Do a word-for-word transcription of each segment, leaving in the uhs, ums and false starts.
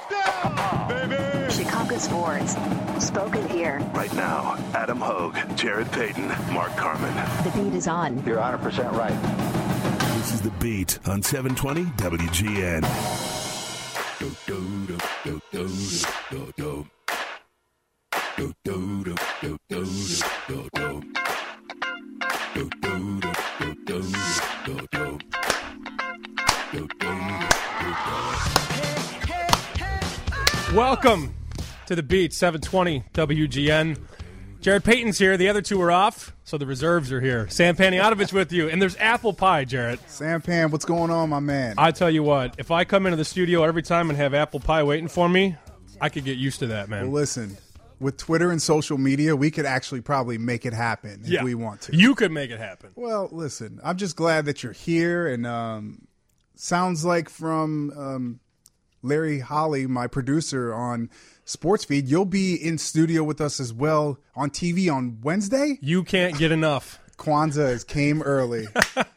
Touchdown, baby! Chicago sports. Spoken here. Right now, Adam Hogue, Jared Payton, Mark Carman. The beat is on. You're one hundred percent right. This is The Beat on seven twenty W G N. Welcome to The Beat, seven twenty W G N. Jared Payton's here. The other two are off, so the reserves are here. Sam Panayotovich with you, and there's apple pie, Jared. Sam Pan, what's going on, my man? I tell you what, if I come into the studio every time and have apple pie waiting for me, I could get used to that, man. Well, listen, with Twitter and social media, we could actually probably make it happen if yeah, we want to. You could make it happen. Well, listen, I'm just glad that you're here, and um, sounds like from um, Larry Holly, my producer on SportsFeed, you'll be in studio with us as well on T V on Wednesday. You can't get enough. Kwanzaa is came early.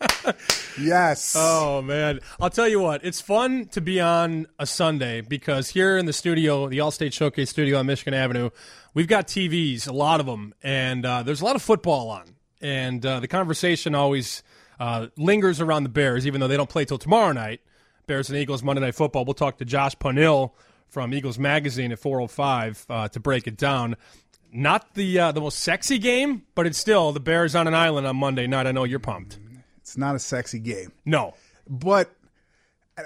Yes. Oh, man. I'll tell you what, it's fun to be on a Sunday because here in the studio, the Allstate Showcase studio on Michigan Avenue, we've got T Vs, a lot of them, and uh, there's a lot of football on. And uh, the conversation always uh, lingers around the Bears, even though they don't play till tomorrow night. Bears and Eagles, Monday Night Football. We'll talk to Josh Punil from Eagles Magazine at four oh five uh, to break it down. Not the uh, the most sexy game, but it's still the Bears on an island on Monday night. I know you're pumped. It's not a sexy game. No. But uh,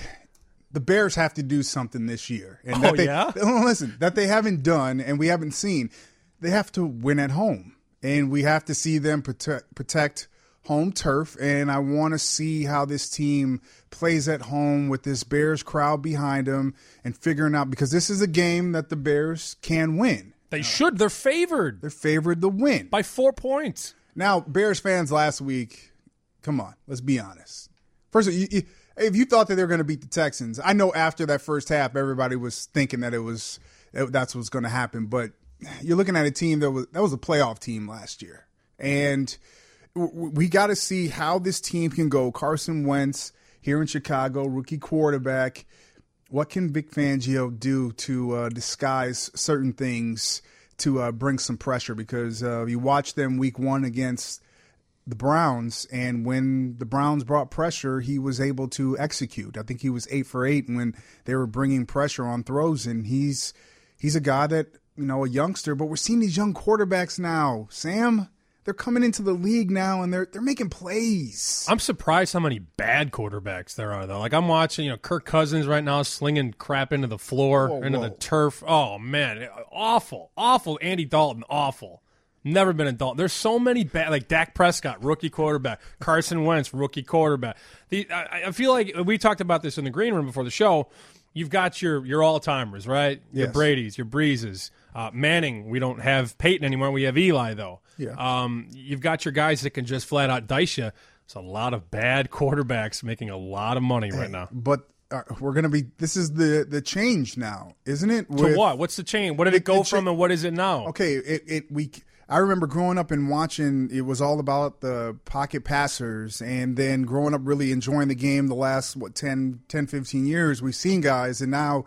the Bears have to do something this year. And oh, that they, yeah? Listen, that they haven't done and we haven't seen. They have to win at home. And we have to see them protect, protect home turf. And I want to see how this team plays at home with this Bears crowd behind them and figuring out, because this is a game that the Bears can win. They should. They're favored. They're favored to win. By four points. Now, Bears fans last week, come on, let's be honest. First of all, you, you, if you thought that they were going to beat the Texans, I know after that first half, everybody was thinking that it was that's what's going to happen. But you're looking at a team that was that was a playoff team last year, and we got to see how this team can go. Carson Wentz here in Chicago, rookie quarterback. What can Vic Fangio do to uh, disguise certain things to uh, bring some pressure? Because uh, you watch them week one against the Browns, and when the Browns brought pressure, he was able to execute. I think he was eight for eight when they were bringing pressure on throws, and he's he's a guy that, you know, a youngster, but we're seeing these young quarterbacks now. Sam, they're coming into the league now, and they're they're making plays. I'm surprised how many bad quarterbacks there are, though. Like, I'm watching, you know, Kirk Cousins right now slinging crap into the floor, whoa, into whoa. the turf. Oh, man, awful, awful. Andy Dalton, awful. Never been a Dalton. There's so many bad, like Dak Prescott, rookie quarterback. Carson Wentz, rookie quarterback. The I, I feel like we talked about this in the green room before the show. You've got your your all-timers, right? Your Yes. Bradys, your Breezes. Uh, Manning, we don't have Peyton anymore. We have Eli, though. Yeah. Um, you've got your guys that can just flat out dice you. There's a lot of bad quarterbacks making a lot of money right now. But uh, we're going to be – this is the, the change now, isn't it? To With- what? What's the chain? What did The- it go the cha- from and what is it now? Okay, it, it we I remember growing up and watching, it was all about the pocket passers, and then growing up really enjoying the game the last, what, ten, ten fifteen years. We've seen guys, and now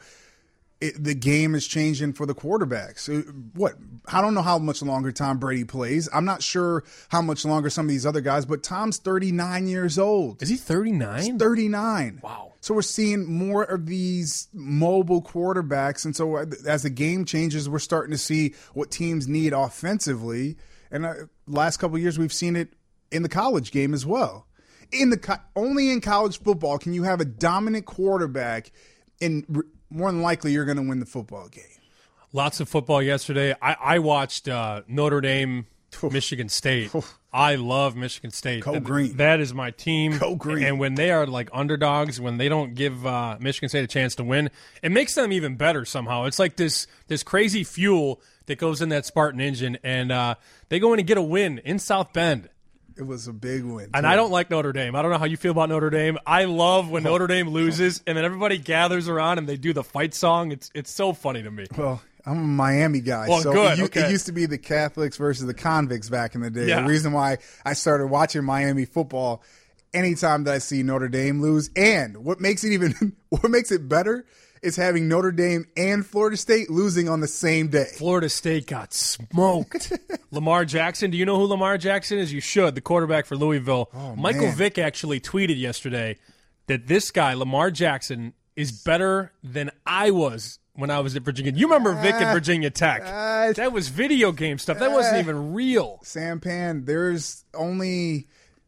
it, the game is changing for the quarterbacks. Uh, What? I don't know how much longer Tom Brady plays. I'm not sure how much longer some of these other guys, but Tom's thirty-nine years old. Is he thirty-nine? He's thirty-nine. Wow. So we're seeing more of these mobile quarterbacks. And so as the game changes, we're starting to see what teams need offensively. And uh, last couple of years, we've seen it in the college game as well. In the co- only in college football can you have a dominant quarterback, and r- more than likely you're going to win the football game. Lots of football yesterday. I, I watched uh, Notre Dame, Michigan State. I love Michigan State. Go That- green. That is my team. Go green. And when they are like underdogs, when they don't give uh, Michigan State a chance to win, it makes them even better somehow. It's like this this crazy fuel that goes in that Spartan engine, and uh, they go in and get a win in South Bend. It was a big win. And too. I don't like Notre Dame. I don't know how you feel about Notre Dame. I love when Notre Dame loses, and then everybody gathers around and they do the fight song. It's it's so funny to me. Well, I'm a Miami guy. Well, so good, It, u- okay. it used to be the Catholics versus the convicts back in the day. Yeah. The reason why I started watching Miami football, anytime that I see Notre Dame lose. And what makes it even what makes it better is having Notre Dame and Florida State losing on the same day. Florida State got smoked. Lamar Jackson. Do you know who Lamar Jackson is? You should. The quarterback for Louisville. Oh, Michael man. Vick actually tweeted yesterday that this guy, Lamar Jackson, is better than I was when I was at Virginia. You remember Vic at Virginia Tech. Uh, that was video game stuff. That wasn't even real. Sampan, there's only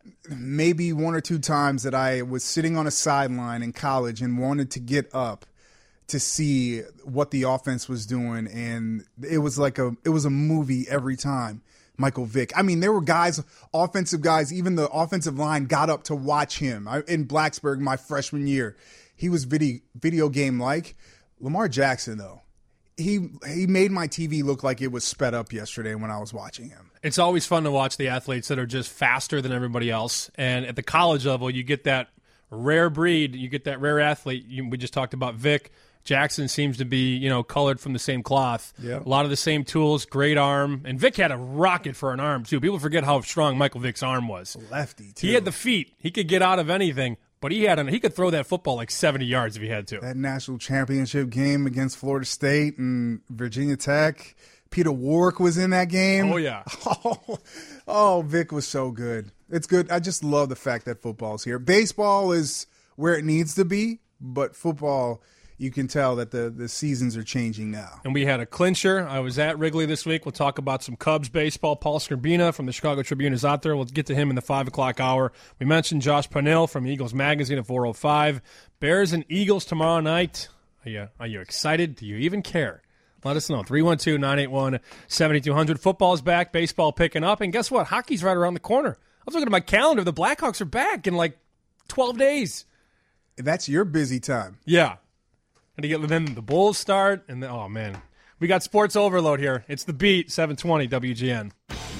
maybe one or two times that I was sitting on a sideline in college and wanted to get up to see what the offense was doing, and it was like a it was a movie every time. Michael Vick. I mean, there were guys, offensive guys, even the offensive line got up to watch him. I, in Blacksburg, my freshman year, he was video video game like. Lamar Jackson, though, he he made my T V look like it was sped up yesterday when I was watching him. It's always fun to watch the athletes that are just faster than everybody else, and at the college level, you get that rare breed, you get that rare athlete. You, we just talked about Vick. Jackson seems to be, you know, colored from the same cloth. Yep. A lot of the same tools, great arm. And Vick had a rocket for an arm, too. People forget how strong Michael Vick's arm was. Lefty, too. He had the feet. He could get out of anything, but he had an, he could throw that football like seventy yards if he had to. That national championship game against Florida State and Virginia Tech, Peter Warwick was in that game. Oh, yeah. Oh, oh, Vic was so good. It's good. I just love the fact that football's here. Baseball is where it needs to be, but football, you can tell that the, the seasons are changing now. And we had a clincher. I was at Wrigley this week. We'll talk about some Cubs baseball. Paul Scorbina from the Chicago Tribune is out there. We'll get to him in the five o'clock hour. We mentioned Josh Pannell from Eagles Magazine at four oh five. Bears and Eagles tomorrow night. Are you, are you excited? Do you even care? Let us know. three one two, nine eight one, seven two zero zero. Football's back. Baseball picking up. And guess what? Hockey's right around the corner. I was looking at my calendar. The Blackhawks are back in like twelve days. That's your busy time. Yeah. And to get then the Bulls start, and then, oh man, we got sports overload here. It's the Beat, seven twenty W G N.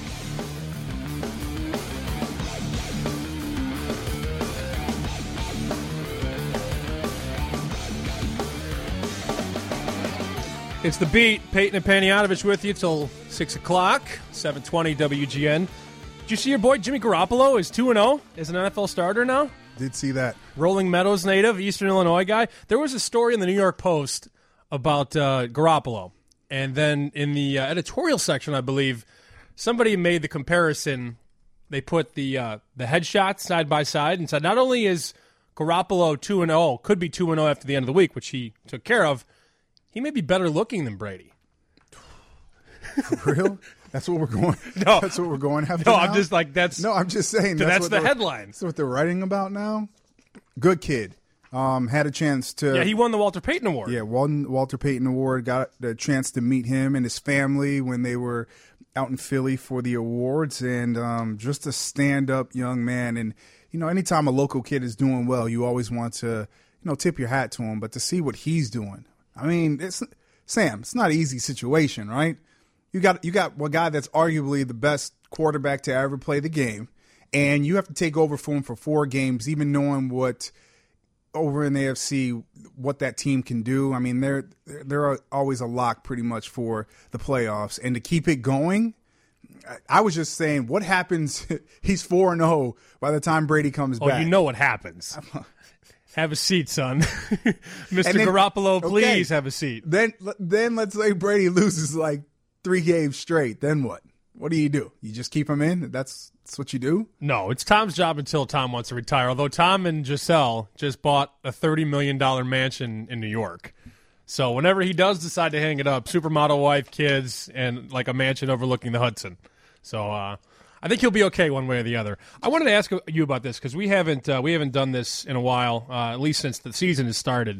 It's the Beat. Peyton and Paniatovich with you till six o'clock, seven twenty W G N. Did you see your boy Jimmy Garoppolo is two and oh as an N F L starter now? Did see that. Rolling Meadows native, Eastern Illinois guy. There was a story in the New York Post about uh, Garoppolo. And then in the uh, editorial section, I believe, somebody made the comparison. They put the uh, the headshots side by side and said not only is Garoppolo two and oh, could be two and oh after the end of the week, which he took care of, he may be better looking than Brady. For real? That's what we're going. No, that's what we're going after. No, now? I'm just like that's. No, I'm just saying. That's, That's, that's what the they're- headline. That's what they're writing about now. Good kid. Um, had a chance to. Yeah, he won the Walter Payton Award. Yeah, won Walter Payton Award. Got the chance to meet him and his family when they were out in Philly for the awards, and um, just a stand-up young man. And you know, anytime a local kid is doing well, you always want to, you know, tip your hat to him. But to see what he's doing, I mean, it's Sam. It's not an easy situation, right? You got you got a guy that's arguably the best quarterback to ever play the game, and you have to take over for him for four games, even knowing what over in the A F C what that team can do. I mean, they're they're always a lock pretty much for the playoffs, and to keep it going. I was just saying, what happens? He's four and zero by the time Brady comes Oh, back. you know what happens. Have a seat, son. Mister And then- Garoppolo, please okay. have a seat. Then then let's say Brady loses like three games straight. Then what? What do you do? You just keep him in? That's, that's what you do? No, it's Tom's job until Tom wants to retire, although Tom and Giselle just bought a thirty million dollars mansion in New York. So whenever he does decide to hang it up, supermodel wife, kids, and like a mansion overlooking the Hudson. So uh, I think he'll be okay one way or the other. I wanted to ask you about this because we haven't uh, we haven't done this in a while, uh, at least since the season has started.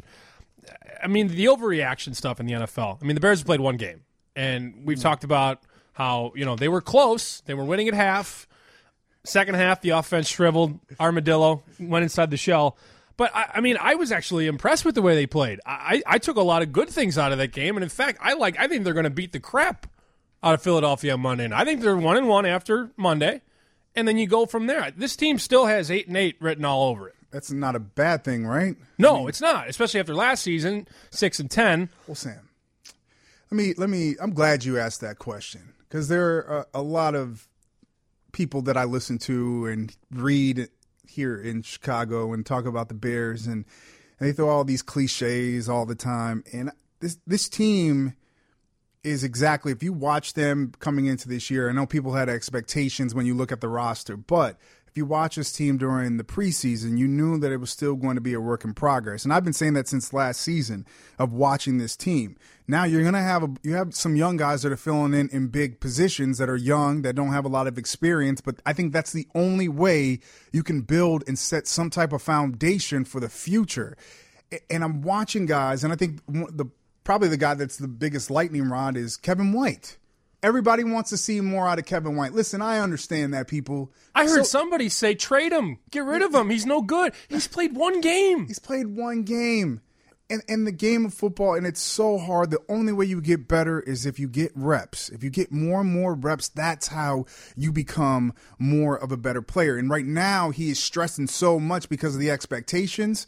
I mean, the overreaction stuff in the N F L. I mean, the Bears have played one game, and we've mm. talked about how, you know, they were close. They were winning at half. Second half, the offense shriveled. Armadillo went inside the shell. But, I, I mean, I was actually impressed with the way they played. I, I took a lot of good things out of that game. And, in fact, I like. I think they're going to beat the crap out of Philadelphia on Monday. And I think they're one and one after Monday. And then you go from there. This team still has eight and eight written all over it. That's not a bad thing, right? No, I mean, it's not, especially after last season, six and ten. Well, Sam, let me let me. I'm glad you asked that question because there are a, a lot of people that I listen to and read here in Chicago and talk about the Bears, and, and they throw all these cliches all the time. And this this team is exactly, if you watch them coming into this year, I know people had expectations when you look at the roster, but if you watch this team during the preseason, you knew that it was still going to be a work in progress. And I've been saying that since last season of watching this team. Now you're going to have a, you have some young guys that are filling in in big positions that are young, that don't have a lot of experience, but I think that's the only way you can build and set some type of foundation for the future. And I'm watching guys, and I think the probably the guy that's the biggest lightning rod is Kevin White. Everybody wants to see more out of Kevin White. Listen, I understand that, people. I heard So- somebody say, trade him. Get rid of him. He's no good. He's played one game. He's played one game. And and the game of football, and it's so hard. The only way you get better is if you get reps. If you get more and more reps, that's how you become more of a better player. And right now, he is stressing so much because of the expectations.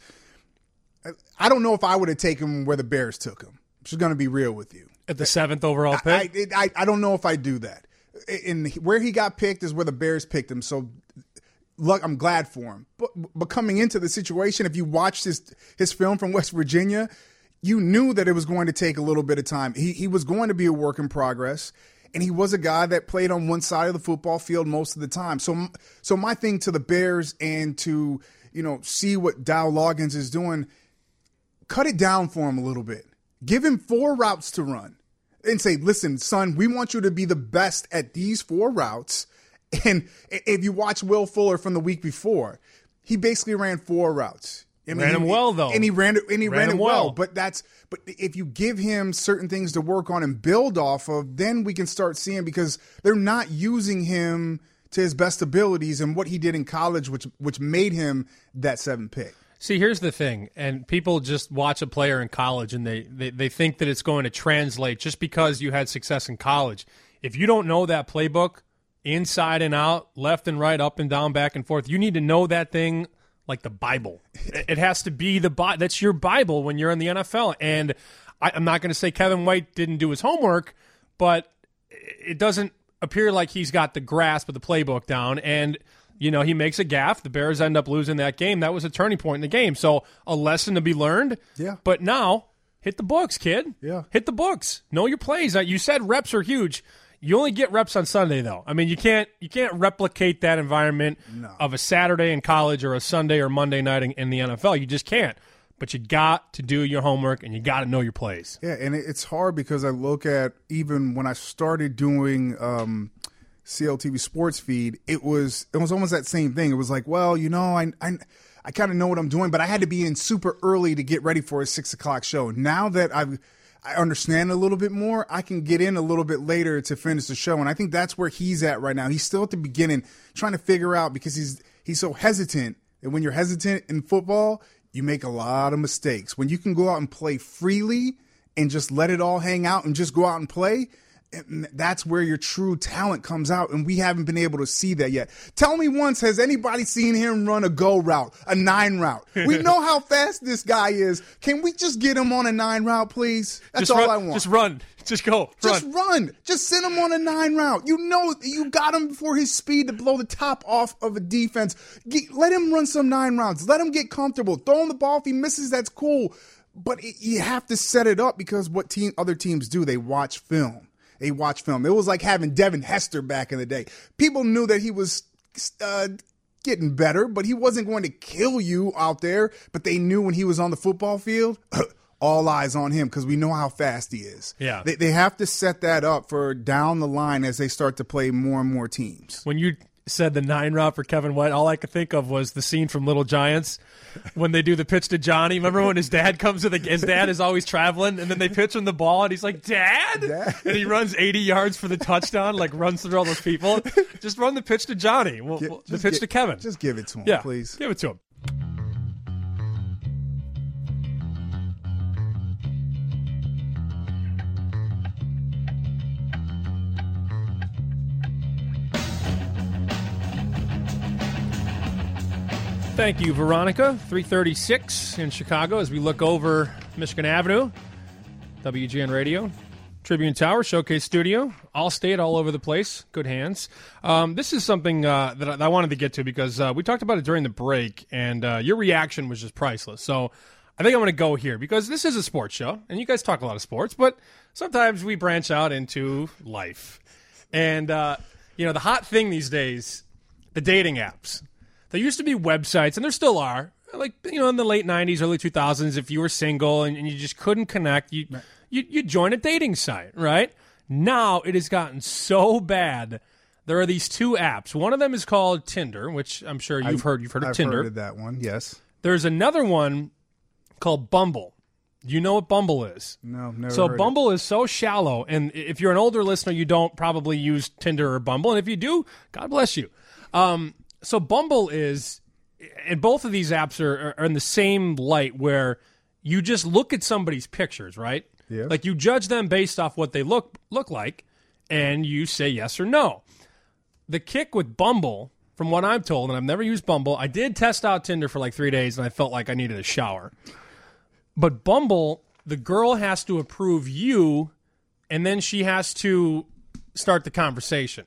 I don't know if I would have taken him where the Bears took him. I'm just going to be real with you. At the seventh overall I, pick? I, I, I don't know if I do that. And where he got picked is where the Bears picked him. So, look, I'm glad for him. But, but coming into the situation, if you watched his his film from West Virginia, you knew that it was going to take a little bit of time. He he was going to be a work in progress, and he was a guy that played on one side of the football field most of the time. So, so my thing to the Bears and to, you know, see what Dow Loggins is doing, cut it down for him a little bit. Give him four routes to run and say, listen, son, we want you to be the best at these four routes. And if you watch Will Fuller from the week before, he basically ran four routes. I mean, ran them he, well, though. And he ran it, and he Ran ran, them it well. well. But that's but if you give him certain things to work on and build off of, then we can start seeing, because they're not using him to his best abilities and what he did in college, which which made him that seventh pick. See, here's the thing, and people just watch a player in college and they, they, they think that it's going to translate just because you had success in college. If you don't know that playbook inside and out, left and right, up and down, back and forth, you need to know that thing like the Bible. It has to be the Bi- that's your Bible when you're in the N F L. And I, I'm not going to say Kevin White didn't do his homework, but it doesn't appear like he's got the grasp of the playbook down. And you know, he makes a gaffe. The Bears end up losing that game. That was a turning point in the game. So a lesson to be learned. Yeah. But now, hit the books, kid. Yeah. Hit the books. Know your plays. You said reps are huge. You only get reps on Sunday, though. I mean, you can't you can't replicate that environment No. of a Saturday in college or a Sunday or Monday night in, in the N F L. You just can't. But you got to do your homework, and you got to know your plays. Yeah, and it's hard because I look at, even when I started doing um, C L T V Sports Feed, it was it was almost that same thing. It was like, well, you know, I I, I kind of know what I'm doing, but I had to be in super early to get ready for a six o'clock show. Now that I've I understand a little bit more, I can get in a little bit later to finish the show, and I think that's where he's at right now. He's still at the beginning, trying to figure out, because he's he's so hesitant. And when you're hesitant in football, you make a lot of mistakes. When you can go out and play freely and just let it all hang out and just go out and play, and that's where your true talent comes out, and we haven't been able to see that yet. Tell me once, has anybody seen him run a go route, a nine route? We know how fast this guy is. Can we just get him on a nine route, please? That's just all run, I want. Just run. Just go. Just run. run. Just send him on a nine route. You know you got him for his speed to blow the top off of a defense. Get, let him run some nine rounds. Let him get comfortable. Throw him the ball. If he misses, that's cool. But it, you have to set it up, because what team other teams do, they watch film. They watch film. It was like having Devin Hester back in the day. People knew that he was uh, getting better, but he wasn't going to kill you out there. But they knew when he was on the football field, all eyes on him, because we know how fast he is. Yeah. They, they have to set that up for down the line as they start to play more and more teams. When you said the nine route for Kevin White, all I could think of was the scene from Little Giants when they do the pitch to Johnny. Remember when his dad comes to the his dad is always traveling, and then they pitch him the ball, and he's like, Dad? Dad? And he runs eighty yards for the touchdown, like runs through all those people. Just run the pitch to Johnny. Well, Get- well, the just pitch get- to Kevin. Just give it to him, yeah, please. give it to him. Thank you, Veronica. three thirty-six in Chicago as we look over Michigan Avenue. W G N Radio, Tribune Tower, Showcase Studio, Allstate all over the place. Good hands. Um, this is something uh, that, I, that I wanted to get to because uh, we talked about it during the break, and uh, your reaction was just priceless. So I think I'm going to go here because this is a sports show, and you guys talk a lot of sports, but sometimes we branch out into life. And, uh, you know, the hot thing these days, the dating apps. There used to be websites, and there still are, like, you know, in the late nineties, early two thousands, if you were single and, and you just couldn't connect, you you you join a dating site, right? Now it has gotten so bad. There are these two apps. One of them is called Tinder, which I'm sure you've I've, heard. You've heard of I've Tinder. I've heard of that one, yes. There's another one called Bumble. Do you know what Bumble is? No, never So heard Bumble is so shallow, and if you're an older listener, you don't probably use Tinder or Bumble, and if you do, God bless you. Um, so Bumble is, and both of these apps are, are in the same light where you just look at somebody's pictures, right? Yeah. Like you judge them based off what they look look like, and you say yes or no. The kick with Bumble, from what I'm told, and I've never used Bumble, I did test out Tinder for like three days, and I felt like I needed a shower. But Bumble, the girl has to approve you, and then she has to start the conversation.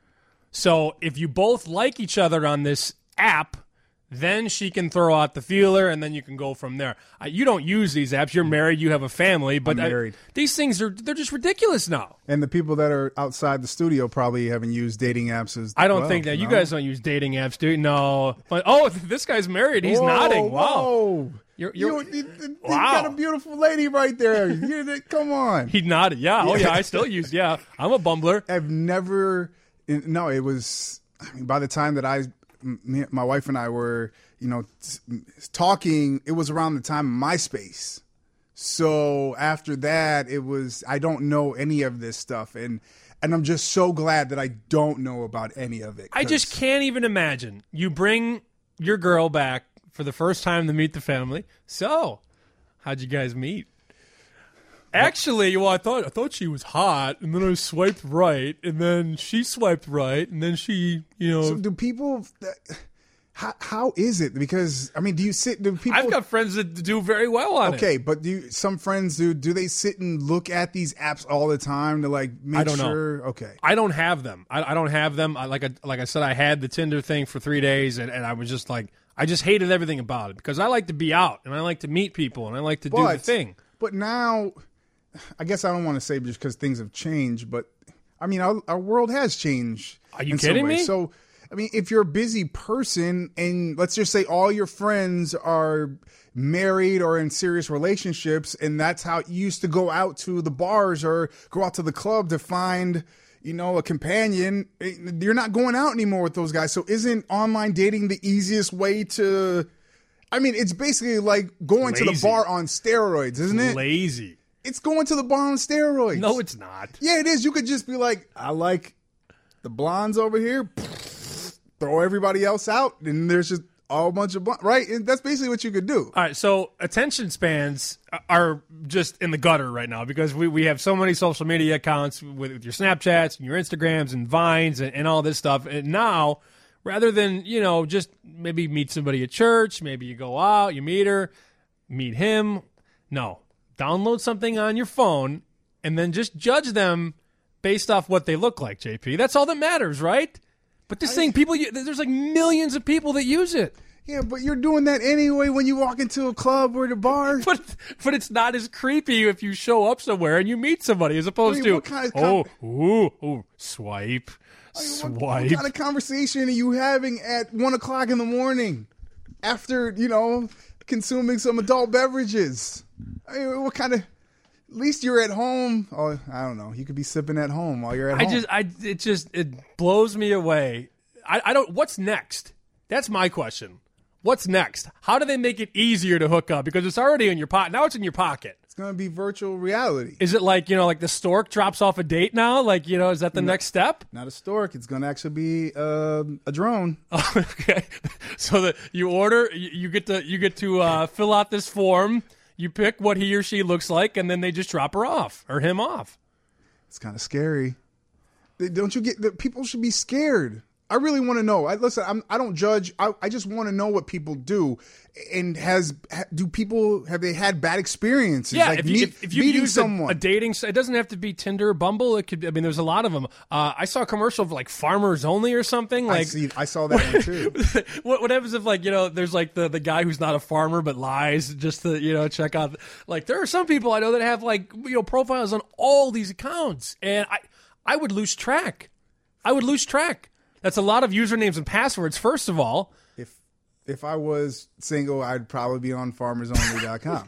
So if you both like each other on this app, then she can throw out the feeler, and then you can go from there. Uh, you don't use these apps. You're married. You have a family. But I'm married. I, these things, are they're just ridiculous now. And the people that are outside the studio probably haven't used dating apps as I don't well, think that. You no? guys don't use dating apps, do you? No. But, oh, this guy's married. He's Whoa, nodding. Wow. Whoa. You're, you're, you, you, you wow. got a beautiful lady right there. You, come on. He nodded. Yeah. Oh, yeah. I still use, yeah. I'm a bumbler. I've never, no, it was, I mean, by the time that I, me, my wife and I were, you know, talking, it was around the time of MySpace. So after that, it was, I don't know any of this stuff. And, and I'm just so glad that I don't know about any of it. I just can't even imagine. You bring your girl back for the first time to meet the family. So, how'd you guys meet? Actually, well, I thought I thought she was hot, and then I swiped right, and then she swiped right, and then she, you know. So do people? How how is it? Because I mean, do you sit? Do people? I've got friends that do very well on it. Okay, but do you, some friends do? Do they sit and look at these apps all the time to like make I don't sure? know. Okay, I don't have them. I, I don't have them. I, like I, like I said, I had the Tinder thing for three days, and, and I was just like, I just hated everything about it because I like to be out and I like to meet people and I like to do but, the thing. But now, I guess I don't want to say just because things have changed, but I mean, our, our world has changed. Are you in some kidding ways. me? So, I mean, if you're a busy person and let's just say all your friends are married or in serious relationships, and that's how you used to go out to the bars or go out to the club to find, you know, a companion, you're not going out anymore with those guys. So isn't online dating the easiest way to, I mean, it's basically like going Lazy. to the bar on steroids, isn't it? Lazy. It's going to the bar on steroids. No, it's not. Yeah, it is. You could just be like, I like the blondes over here, throw everybody else out, and there's just a whole bunch of blondes, right? And that's basically what you could do. All right, so attention spans are just in the gutter right now because we, we have so many social media accounts with, with your Snapchats and your Instagrams and Vines and, and all this stuff. And now, rather than, you know, just maybe meet somebody at church, maybe you go out, you meet her, meet him. No, download something on your phone and then just judge them based off what they look like, J P. That's all that matters, right? But this I, thing, people, there's like millions of people that use it. Yeah, but you're doing that anyway when you walk into a club or the bar. But but it's not as creepy if you show up somewhere and you meet somebody as opposed I mean, to, what kind of oh, com- ooh, ooh, swipe, I mean, swipe. What, what kind of conversation are you having at one o'clock in the morning after, you know, consuming some adult beverages? I mean, what kind of... At least you're at home. Oh, I don't know. You could be sipping at home while you're at I home. just, I, it just, it blows me away. I, I don't. What's next? That's my question. What's next? How do they make it easier to hook up? Because it's already in your pocket. Now it's in your pocket. It's going to be virtual reality. Is it like, you know, like the stork drops off a date now? Like, you know, is that the no, next step? Not a stork. It's going to actually be uh, a drone. Oh, okay. So that you order, you, you get to you get to uh, fill out this form. You pick what he or she looks like, and then they just drop her off or him off. It's kind of scary. Don't you get that? People should be scared. I really want to know. I, listen, I'm, I don't judge. I, I just want to know what people do. And has do people have they had bad experiences? Yeah, like if, you, meet, if, if you meeting use someone, a, a dating site, it doesn't have to be Tinder or Bumble. It could. Be, I mean, there's a lot of them. Uh, I saw a commercial for like Farmers Only or something. Like I see. I saw that one too. what, what happens if like you know there's like the, the guy who's not a farmer but lies just to you know check out. Like there are some people I know that have like you know profiles on all these accounts, and I I would lose track. I would lose track. That's a lot of usernames and passwords. First of all. If I was single, I'd probably be on farmers only dot com.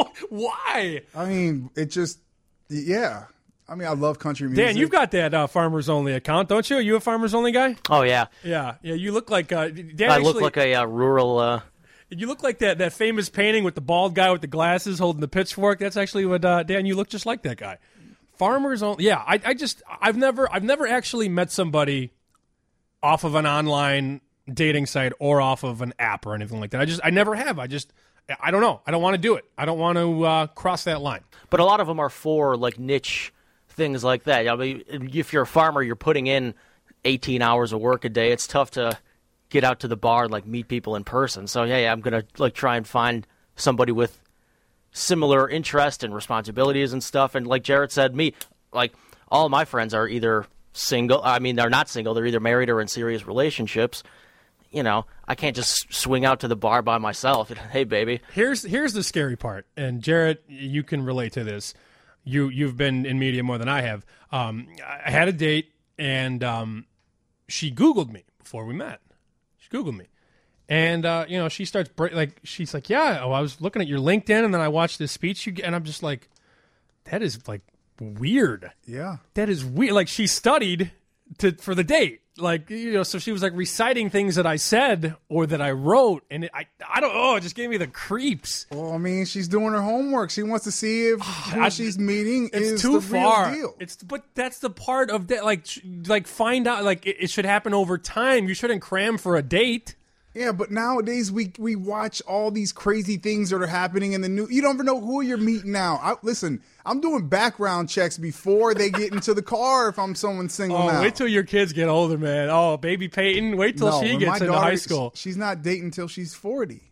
Why? I mean, it just, yeah. I mean, I love country music. Dan, you've got that uh, Farmers Only account, don't you? Are you a Farmers Only guy? Oh, yeah. Yeah, yeah. You look like uh, Dan. I actually, look like a uh, rural. Uh... You look like that, that famous painting with the bald guy with the glasses holding the pitchfork. That's actually what uh, Dan. You look just like that guy. Farmers Only. Yeah, I, I just I've never I've never actually met somebody off of an online dating site or off of an app or anything like that. I just I never have. I just I don't know. I don't want to do it. I don't want to uh, cross that line. But a lot of them are for like niche things like that. I mean, if you're a farmer, you're putting in eighteen hours of work a day. It's tough to get out to the bar and like meet people in person. So yeah, yeah I'm gonna like try and find somebody with similar interest and responsibilities and stuff. And like Jarrett said, me like all of my friends are either single. I mean, they're not single. They're either married or in serious relationships. You know, I can't just swing out to the bar by myself. Hey, baby. Here's here's the scary part, and Jarrett, you can relate to this. You you've been in media more than I have. Um, I had a date, and um, she Googled me before we met. She Googled me, and uh, you know, she starts bra- like she's like, yeah. Oh, I was looking at your LinkedIn, and then I watched this speech you, and I'm just like, that is like weird. Yeah, that is weird. Like she studied to for the date. Like, you know, so she was like reciting things that I said or that I wrote, and it, I, I don't, oh, it just gave me the creeps. Well, I mean, she's doing her homework. She wants to see if who I, she's meeting it's is too the far. real deal. It's, but that's the part of that, like, like find out, like, it, it should happen over time. You shouldn't cram for a date. Yeah, but nowadays we we watch all these crazy things that are happening in the news. You don't even know who you're meeting now. I, listen, I'm doing background checks before they get into the car if I'm someone single oh, now. Wait till your kids get older, man. Oh, baby Peyton, wait till no, she gets into daughter, high school. She's not dating until she's forty.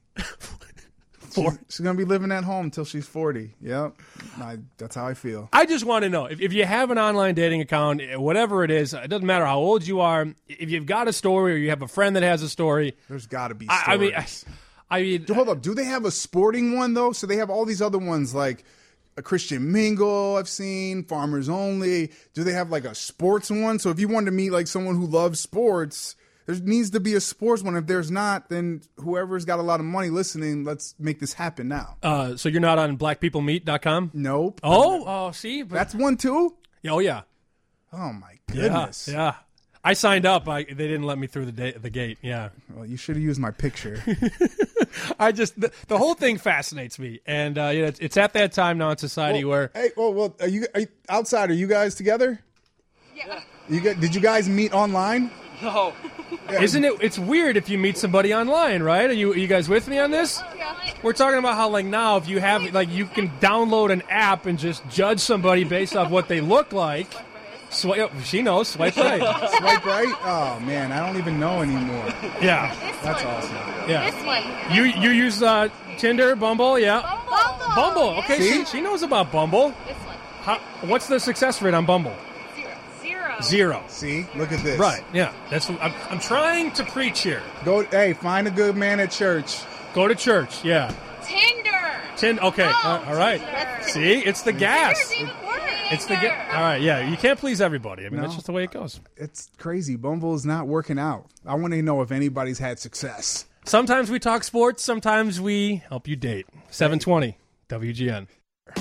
She's, she's going to be living at home until she's forty. Yep. I, that's how I feel. I just want to know, if, if you have an online dating account, whatever it is, it doesn't matter how old you are, if you've got a story or you have a friend that has a story. There's got to be stories. I, I mean, I, I mean. Hold up. Do they have a sporting one, though? So they have all these other ones like a Christian Mingle I've seen, Farmers Only. Do they have like a sports one? So if you wanted to meet like someone who loves sports, there needs to be a sports one. If there's not, then whoever's got a lot of money listening, let's make this happen now. Uh, so you're not on black people meet dot com? Nope. Oh, oh, see? But, that's one too? Oh, yeah. Oh, my goodness. Yeah, yeah. I signed up. I, they didn't let me through the, da- the gate. Yeah. Well, you should have used my picture. I just, the, the whole thing fascinates me. And, uh, you know, it's, it's at that time now in society well, where. Hey, well, well are you, are you outside? Are you guys together? Yeah. You get, did you guys meet online? No. Isn't it? It's weird if you meet somebody online, right? Are you are you guys with me on this? Yeah. We're talking about how like now if you have like you can download an app and just judge somebody based off what they look like. Swipe. She knows. Swipe right. Swipe right. Oh man, I don't even know anymore. Yeah. That's awesome. Yeah. This one. You you use uh, Tinder, Bumble, yeah. Bumble. Bumble. Okay, See? she, she knows about Bumble. This one. How, what's the success rate on Bumble? Zero. Zero. Zero. See, look at this. Right. Yeah. That's. I'm, I'm trying to preach here. Go. Hey, find a good man at church. Go to church. Yeah. Tinder. Tinder. Okay. Oh, uh, all right. Tinder. See, it's the gas. Tinder's even worse. It's the ga- all right. Yeah, you can't please everybody. I mean, No. that's just the way it goes. It's crazy. Bumble is not working out. I want to know if anybody's had success. Sometimes we talk sports. Sometimes we help you date. seven twenty W G N.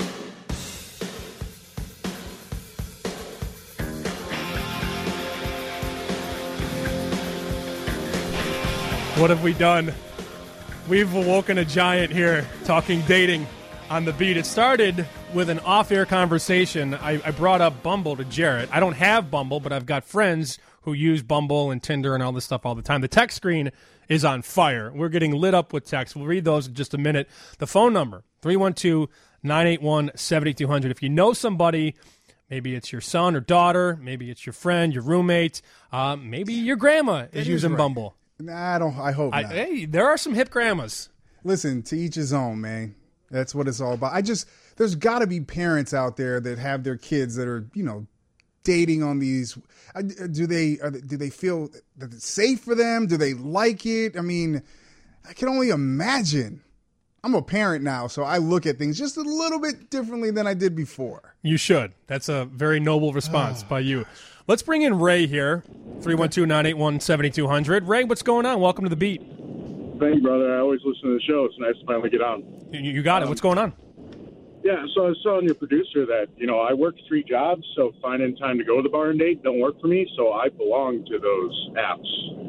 What have we done? We've awoken a giant here talking dating on the beat. It started with an off-air conversation. I, I brought up Bumble to Jarrett. I don't have Bumble, but I've got friends who use Bumble and Tinder and all this stuff all the time. The text screen is on fire. We're getting lit up with text. We'll read those in just a minute. The phone number, three one two, nine eight one, seven two zero zero. If you know somebody, Maybe it's your son or daughter. Maybe it's your friend, your roommate. Um, maybe your grandma is is using right. Bumble. Nah, I don't. I hope I, not. hey, there are some hip grandmas. Listen, to each his own, man. That's what it's all about. I just there's got to be parents out there that have their kids that are, you know, dating on these. Do they are they, do they feel that it's safe for them? Do they like it? I mean, I can only imagine. I'm a parent now, so I look at things just a little bit differently than I did before. You should. That's a very noble response by you. Let's bring in Ray here, three one two, nine eight one, seven two zero zero. Ray, what's going on? Welcome to the Beat. Thank you, brother. I always listen to the show. It's nice to finally get on. You, you got it. What's going on? Yeah, so I was telling your producer that, you know, I work three jobs, so finding time to go to the bar and date don't work for me, so I belong to those apps.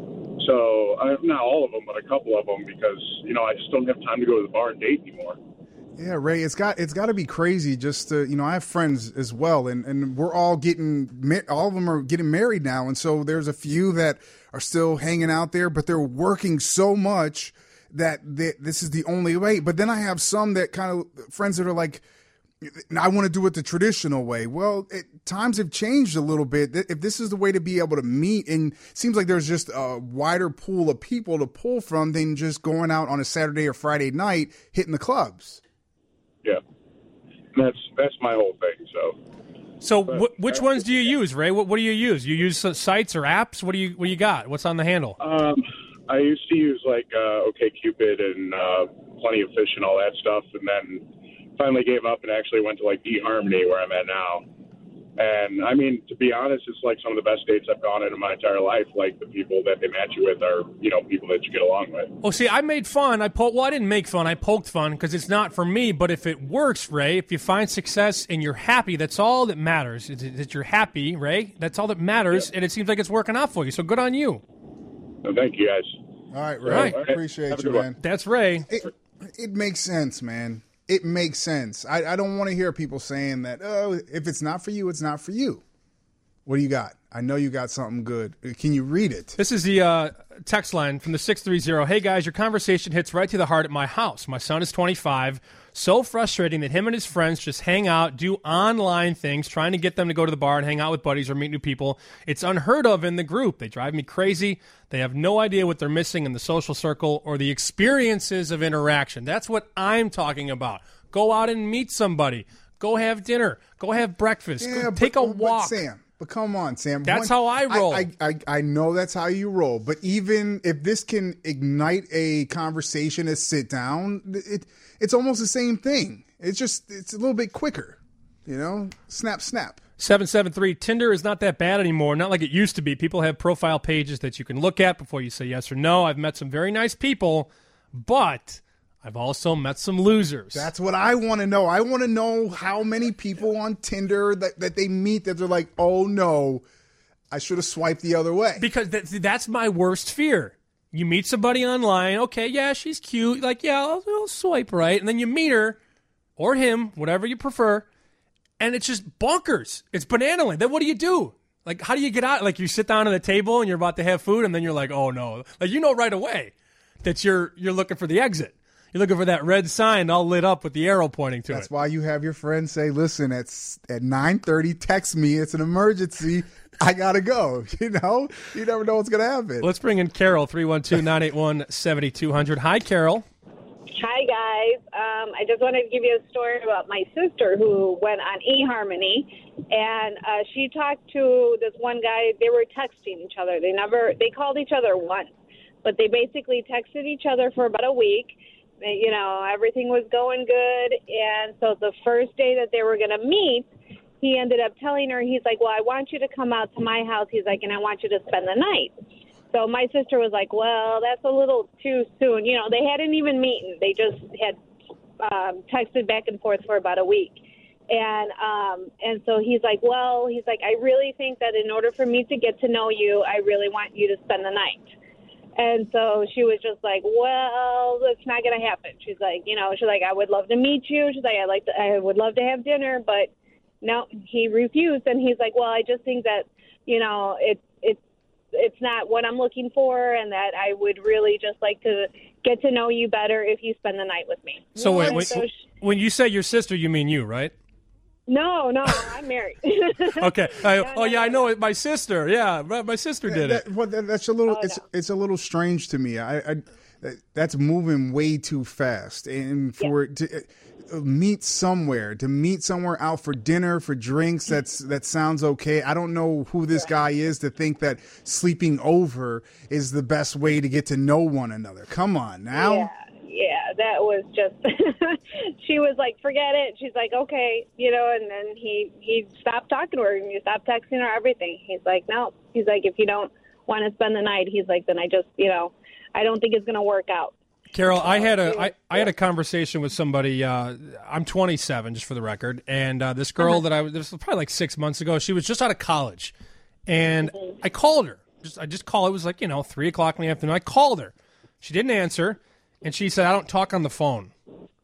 So, I, not all of them, but a couple of them, because, you know, I just don't have time to go to the bar and date anymore. Yeah, Ray, it's got it's got to be crazy. Just to, you know, I have friends as well, and, and we're all getting all of them are getting married now, and so there's a few that are still hanging out there, but they're working so much that they, this is the only way. But then I have some that kind of friends that are like, I want to do it the traditional way. Well, it, times have changed a little bit. If this is the way to be able to meet, and it seems like there's just a wider pool of people to pull from than just going out on a Saturday or Friday night hitting the clubs. Yeah, that's that's my whole thing. So, so wh- which ones do you use, Ray? What, what do you use? You use sites or apps? What do you what do you got? What's on the handle? Um, I used to use like uh, OkCupid and uh, Plenty of Fish and all that stuff, and then finally gave up and actually went to like eHarmony, where I'm at now. And I mean, to be honest, it's like some of the best dates I've gone on in my entire life. Like the people that they match you with are, you know, people that you get along with. Well, see, I made fun. I po- Well, I didn't make fun. I poked fun because it's not for me. But if it works, Ray, if you find success and you're happy, that's all that matters. Is that you're happy, Ray? That's all that matters. Yep. And it seems like it's working out for you. So good on you. So thank you, guys. All right, Ray. Right. I appreciate Have a you, good one. man. That's Ray. It, it makes sense, man. It makes sense. I, I don't want to hear people saying that, oh, if it's not for you, it's not for you. What do you got? I know you got something good. Can you read it? This is the uh, text line from the six three zero. Hey, guys, your conversation hits right to the heart at my house. My son is twenty-five. So frustrating that him and his friends just hang out, do online things, trying to get them to go to the bar and hang out with buddies or meet new people. It's unheard of in the group. They drive me crazy. They have no idea what they're missing in the social circle or the experiences of interaction. That's what I'm talking about. Go out and meet somebody. Go have dinner. Go have breakfast. Yeah, go but- take a but walk. Sam, but come on, Sam. That's how I roll. I, I, I know that's how you roll. But even if this can ignite a conversation, a sit down, it it's almost the same thing. It's just it's a little bit quicker, you know. Snap, snap. seven seven three, Tinder is not that bad anymore, not like it used to be. People have profile pages that you can look at before you say yes or no. I've met some very nice people, but I've also met some losers. That's what I want to know. I want to know how many people on Tinder that, that they meet that they're like, oh, no, I should have swiped the other way. Because that, that's my worst fear. You meet somebody online, okay, yeah, she's cute. Like, yeah, I'll, I'll swipe right. And then you meet her, or him, whatever you prefer, and it's just bonkers. It's banana land. Then what do you do? Like, how do you get out? Like, you sit down at the table and you're about to have food, and then you're like, oh, no. Like, you know right away that you're you're looking for the exit. You're looking for that red sign all lit up with the arrow pointing to That's it. why you have your friends say, listen, at, at nine thirty, text me. It's an emergency. I got to go. You know? You never know what's going to happen. Let's bring in Carol, three one two, nine eight one, seven two zero zero. Hi, Carol. Hi, guys. Um, I just wanted to give you a story about my sister who went on eHarmony, and uh, she talked to this one guy. They were texting each other. They never, they called each other once, but they basically texted each other for about a week. They, you know, everything was going good, and so the first day that they were going to meet, he ended up telling her, he's like, well, I want you to come out to my house. He's like, and I want you to spend the night. So my sister was like, well, that's a little too soon. You know, they hadn't even meeting. They just had um, texted back and forth for about a week. And um, and so he's like, well, he's like, I really think that in order for me to get to know you, I really want you to spend the night. And so she was just like, well, it's not going to happen. She's like, you know, she's like, I would love to meet you. She's like, I like to, I would love to have dinner, but no, he refused. And he's like, well, I just think that, you know, it's, it's, it's not what I'm looking for, and that I would really just like to get to know you better if you spend the night with me. So wait, And wait, so she, when you say your sister, you mean you, right? No, no, I'm married. Okay. I, No, oh no, yeah, I no. know it. My sister. Yeah, my my sister did That, it. well, that- that's a little. Oh, it's no. it's a little strange to me. I, I that- that's moving way too fast, and for it to uh, meet somewhere, to meet somewhere out for dinner, for drinks. That's that sounds okay. I don't know who this guy is to think that sleeping over is the best way to get to know one another. Come on now. Yeah, yeah, that was just. She was like, "Forget it." She's like, "Okay," you know. And then he he stopped talking to her, and he stopped texting her. Everything. He's like, "No." He's like, "If you don't want to spend the night," he's like, "then I just, you know, I don't think it's going to work out." Carol, I had a I, I had a conversation with somebody. Uh, I'm twenty-seven, just for the record, and uh, this girl that I was this was probably like six months ago. She was just out of college, and I called her. Just I just called. It was like you know three o'clock in the afternoon. I called her. She didn't answer, and she said, "I don't talk on the phone."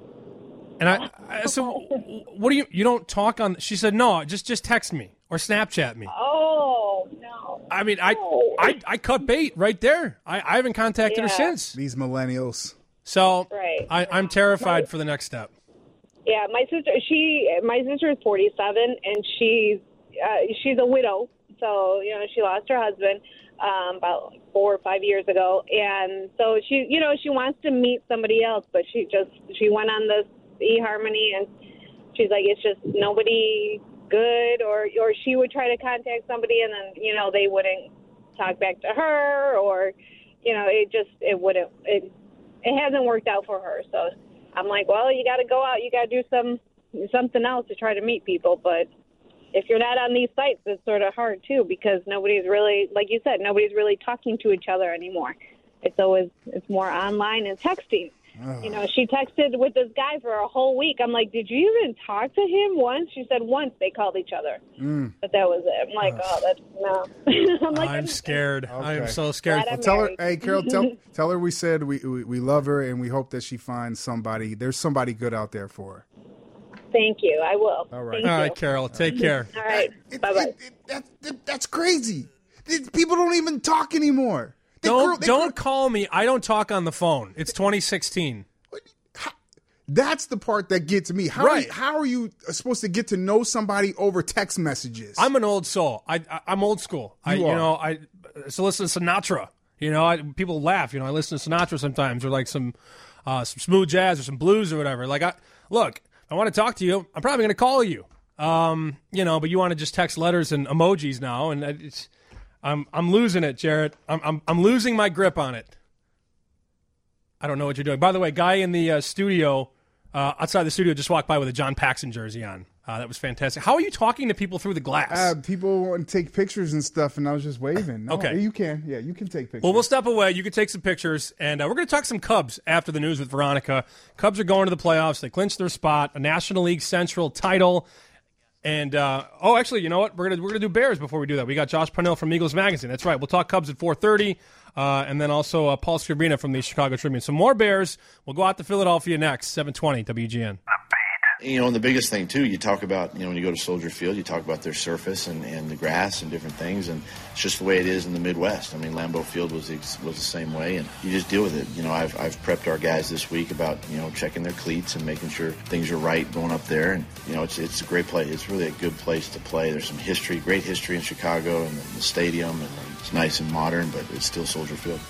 And I, I said, "What do you you don't talk on?" She said, "No, just just text me or Snapchat me." Oh no! I mean, I No. I, I cut bait right there. I, I haven't contacted her Yeah. since. These millennials. So Right. I, I'm terrified for the next step. Yeah, my sister. She, my sister is forty-seven, and she's uh, she's a widow. So you know, she lost her husband um, about four or five years ago, and so she, you know, she wants to meet somebody else, but she just she went on this eHarmony, and she's like, it's just nobody good, or or she would try to contact somebody, and then you know they wouldn't talk back to her, or you know it just it wouldn't it it hasn't worked out for her. So I'm like, well, you got to go out, you got to do some something else to try to meet people, but if you're not on these sites, it's sort of hard too, because nobody's really, like you said, nobody's really talking to each other anymore. It's always it's more online and texting. You know, she texted with this guy for a whole week. I'm like, did you even talk to him once? She said once they called each other. Mm. But that was it. I'm like, oh, that's no. I'm like, I'm scared. I'm Okay. so scared. Glad I'm Tell her, married. hey Carol, tell tell her we said we, we we love her and we hope that she finds somebody. There's somebody good out there for her. Thank you. I will. All right. Thank All you. right, Carol, take care. All right. It- Bye bye. it- it- that, that- that's crazy. It- people don't even talk anymore. They Don't grew- they don't grew- call me. I don't talk on the phone. It's twenty sixteen. That's the part that gets me. How are Right. you, how are you supposed to get to know somebody over text messages? I'm an old soul. I, I I'm old school. I You you are. know I so listen to Sinatra. You know, I, people laugh. You know, I listen to Sinatra sometimes, or like some uh, some smooth jazz or some blues or whatever. Like, I look, if I want to talk to you, I'm probably going to call you. Um, you know, but you want to just text letters and emojis now, and it's, I'm I'm losing it, Jarrett. I'm I'm I'm losing my grip on it. I don't know what you're doing. By the way, guy in the uh, studio, uh, outside the studio, just walked by with a John Paxson jersey on. Uh, that was fantastic. How are you talking to people through the glass? Uh, people want to take pictures and stuff, and I was just waving. No, Okay. you can. Yeah, you can take pictures. Well, we'll step away. You can take some pictures, and uh, we're going to talk some Cubs after the news with Veronica. Cubs are going to the playoffs. They clinched their spot, a National League Central title. And, uh, oh, actually, you know what? We're going we're gonna do Bears before we do that. We got Josh Parnell from Eagles Magazine. That's right. We'll talk Cubs at four thirty, uh, and then also uh, Paul Scribina from the Chicago Tribune. Some more Bears. We'll go out to Philadelphia next, seven twenty W G N. You know, and the biggest thing, too, you talk about, you know, when you go to Soldier Field, you talk about their surface and, and the grass and different things, and it's just the way it is in the Midwest. I mean, Lambeau Field was the, was the same way, and you just deal with it. You know, I've, I've prepped our guys this week about, you know, checking their cleats and making sure things are right going up there, and, you know, it's it's a great place. It's really a good place to play. There's some history, great history in Chicago and the, the stadium, and it's nice and modern, but it's still Soldier Field.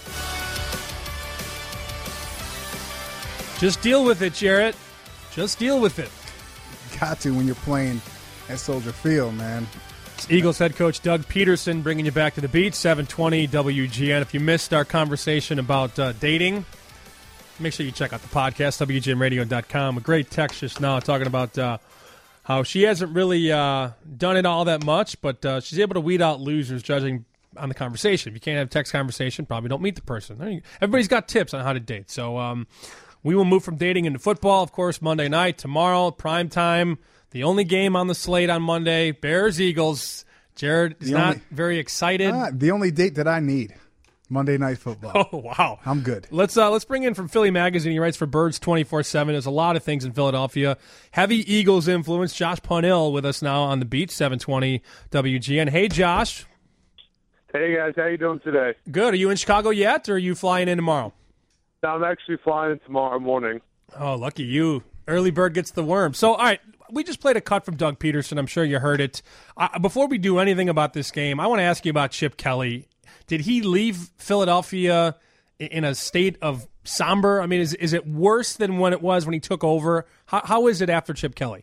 Just deal with it, Jarrett. Just deal with it. got to when you're playing at Soldier Field, man. Eagles head coach Doug Peterson bringing you back to the beat, seven twenty W G N. If you missed our conversation about uh, dating, make sure you check out the podcast, W G N radio dot com. A great text just now talking about uh, how she hasn't really uh, done it all that much, but uh, she's able to weed out losers judging on the conversation. If you can't have text conversation, probably don't meet the person. Everybody's got tips on how to date. So um, we will move from dating into football, of course, Monday night, tomorrow, prime time. The only game on the slate on Monday, Bears-Eagles. Jared is The not only- very excited. Ah, the only date that I need, Monday Night Football. Oh, wow. I'm good. Let's uh, let's bring in from Philly Magazine. He writes for Birds twenty-four seven. There's a lot of things in Philadelphia. Heavy Eagles influence. Josh Parnell with us now on the beach, seven twenty W G N. Hey, Josh. Hey, guys. How you doing today? Good. Are you in Chicago yet, or are you flying in tomorrow? I'm actually flying tomorrow morning. Oh, lucky you. Early bird gets the worm. So, all right, we just played a cut from Doug Peterson. I'm sure you heard it. Uh, before we do anything about this game, I want to ask you about Chip Kelly. Did he leave Philadelphia in a state of somber? I mean, is is it worse than when it was when he took over? How, how is it after Chip Kelly?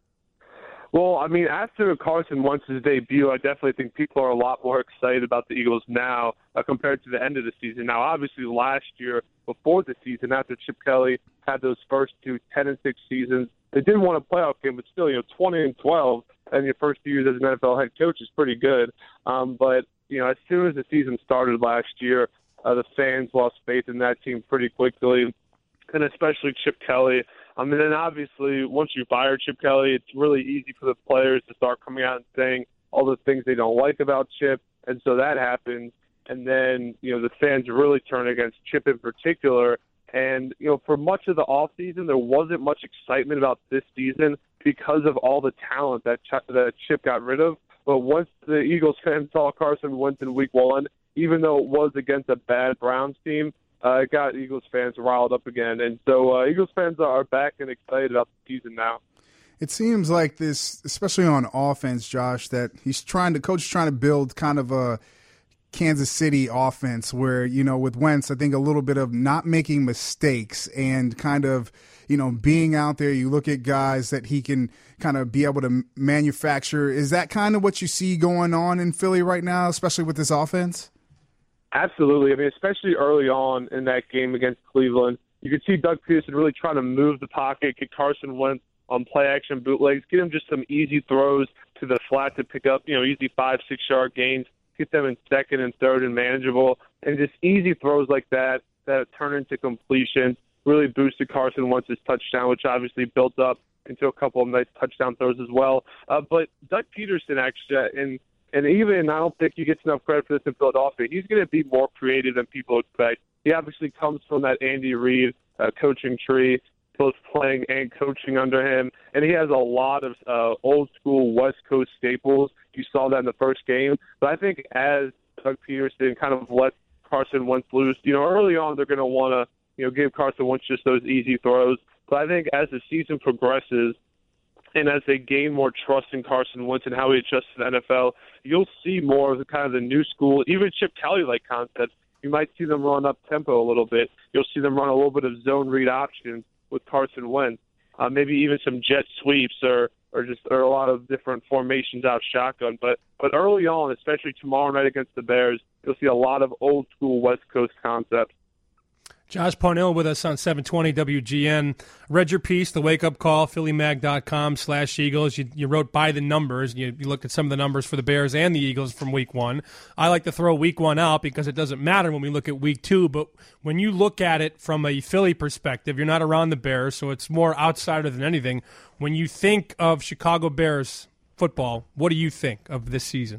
Well, I mean, after Carson Wentz's debut, I definitely think people are a lot more excited about the Eagles now uh, compared to the end of the season. Now, obviously, last year, before the season, after Chip Kelly had those first two ten and six seasons, they didn't want a playoff game, but still, you know, twenty and twelve in your first few years as an N F L head coach is pretty good. Um, but, you know, as soon as the season started last year, uh, the fans lost faith in that team pretty quickly, and especially Chip Kelly. I mean, then obviously, once you fire Chip Kelly, it's really easy for the players to start coming out and saying all the things they don't like about Chip, and so that happens. And then, you know, the fans really turn against Chip in particular. And, you know, for much of the offseason, there wasn't much excitement about this season because of all the talent that Ch- that Chip got rid of. But once the Eagles fans saw Carson Wentz in week one, even though it was against a bad Browns team, Uh, it got Eagles fans riled up again. And so uh, Eagles fans are back and excited about the season now. It seems like this, especially on offense, Josh, that he's trying to, coach is trying to build kind of a Kansas City offense where, you know, with Wentz, I think a little bit of not making mistakes and kind of, you know, being out there. You look at guys that he can kind of be able to manufacture. Is that kind of what you see going on in Philly right now, especially with this offense? Absolutely. I mean, especially early on in that game against Cleveland, you could see Doug Peterson really trying to move the pocket, get Carson Wentz on play-action bootlegs, get him just some easy throws to the flat to pick up, you know, easy five, six-yard gains, get them in second and third and manageable, and just easy throws like that that turn into completions, really boosted Carson Wentz's touchdown, which obviously built up into a couple of nice touchdown throws as well. Uh, but Doug Peterson actually, in And even, I don't think he gets enough credit for this in Philadelphia, he's going to be more creative than people expect. He obviously comes from that Andy Reid uh, coaching tree, both playing and coaching under him. And he has a lot of uh, old-school West Coast staples. You saw that in the first game. But I think as Doug Peterson kind of lets Carson Wentz loose, you know, early on they're going to want to, you know, give Carson Wentz just those easy throws. But I think as the season progresses, and as they gain more trust in Carson Wentz and how he adjusts to the N F L, you'll see more of the kind of the new school, even Chip Kelly-like concepts. You might see them run up tempo a little bit. You'll see them run a little bit of zone read options with Carson Wentz, uh, maybe even some jet sweeps or or just or a lot of different formations out shotgun. But but early on, especially tomorrow night against the Bears, you'll see a lot of old school West Coast concepts. Josh Parnell with us on seven twenty W G N. Read your piece, The Wake Up Call, philly mag dot com slash Eagles. You, you wrote by the numbers. You, you looked at some of the numbers for the Bears and the Eagles from week one. I like to throw week one out because it doesn't matter when we look at week two. But when you look at it from a Philly perspective, you're not around the Bears, so it's more outsider than anything. When you think of Chicago Bears football, what do you think of this season?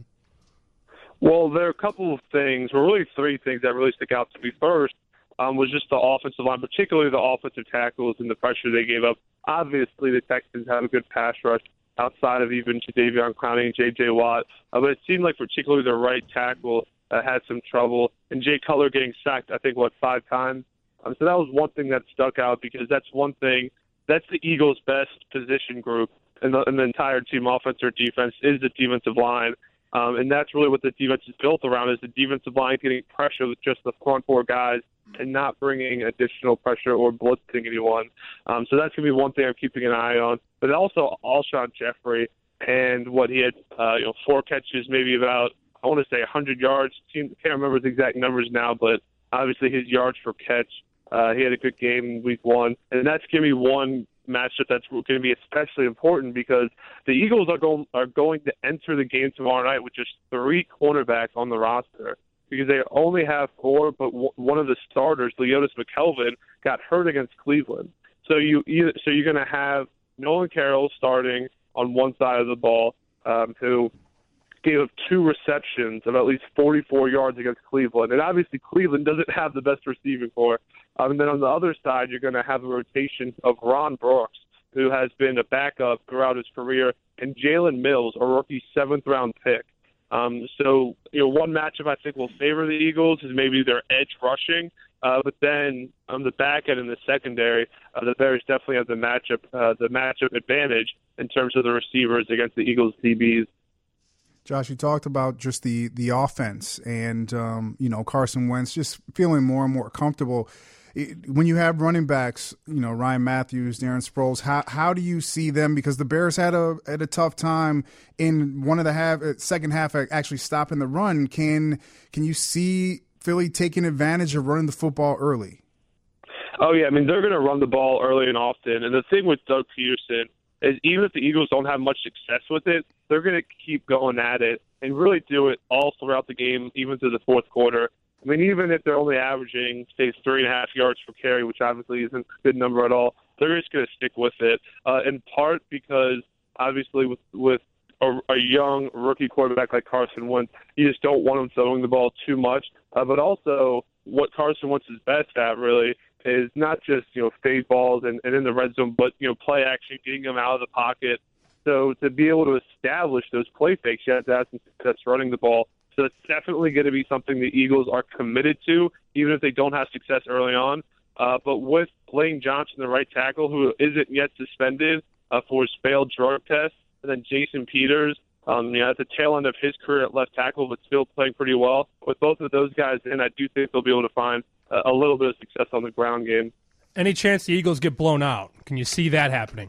Well, there are a couple of things, or really three things that really stick out to me. First, Um, was just the offensive line, particularly the offensive tackles and the pressure they gave up. Obviously, the Texans have a good pass rush outside of even Jadeveon Clowney and J J. Watt, uh, but it seemed like particularly the right tackle uh, had some trouble. And Jay Cutler getting sacked, I think, what, five times? Um, so that was one thing that stuck out because that's one thing. That's the Eagles' best position group in the, in the entire team, offense or defense, is the defensive line. Um, and that's really what the defense is built around, is the defensive line getting pressure with just the front four guys and not bringing additional pressure or blitzing anyone. Um, so that's going to be one thing I'm keeping an eye on. But also Alshon Jeffrey and what he had, uh, you know, four catches, maybe about, I want to say one hundred yards. I can't remember his exact numbers now, but obviously his yards per catch, uh, he had a good game in week one. And that's going to be one matchup that's going to be especially important because the Eagles are going, are going to enter the game tomorrow night with just three cornerbacks on the roster, because they only have four, but w- one of the starters, Leotis McKelvin, got hurt against Cleveland. So you either, so you're going to have Nolan Carroll starting on one side of the ball, um, who gave up two receptions of at least forty-four yards against Cleveland. And obviously Cleveland doesn't have the best receiving corps. Um, and then on the other side, you're going to have a rotation of Ron Brooks, who has been a backup throughout his career, and Jalen Mills, a rookie seventh-round pick. Um, so, you know, one matchup I think will favor the Eagles is maybe their edge rushing. Uh, but then on the back end in the secondary, uh, the Bears definitely have the matchup, uh, the matchup advantage. in terms of the receivers against the Eagles' D Bs. Josh, you talked about just the the offense and, um, you know, Carson Wentz just feeling more and more comfortable. When you have running backs, you know, Ryan Matthews, Darren Sproles, how how do you see them? Because the Bears had a had a tough time in one of the half, second half actually stopping the run. Can can you see Philly taking advantage of running the football early? Oh, yeah. I mean, they're going to run the ball early and often. And the thing with Doug Peterson is even if the Eagles don't have much success with it, they're going to keep going at it and really do it all throughout the game, even to the fourth quarter. I mean, even if they're only averaging, say, three and a half yards per carry, which obviously isn't a good number at all, they're just going to stick with it. Uh, in part because, obviously, with with a, a young rookie quarterback like Carson Wentz, you just don't want him throwing the ball too much. Uh, but also, what Carson Wentz is best at, really, is not just, you know, fade balls and, and in the red zone, but, you know, play action, getting them out of the pocket. So to be able to establish those play fakes, you have to have some success running the ball. So it's definitely going to be something the Eagles are committed to, even if they don't have success early on. Uh, but with Lane Johnson, the right tackle, who isn't yet suspended uh, for his failed drug test, and then Jason Peters, um, you know, at the tail end of his career at left tackle, but still playing pretty well. With both of those guys in, I do think they'll be able to find uh, a little bit of success on the ground game. Any chance the Eagles get blown out? Can you see that happening?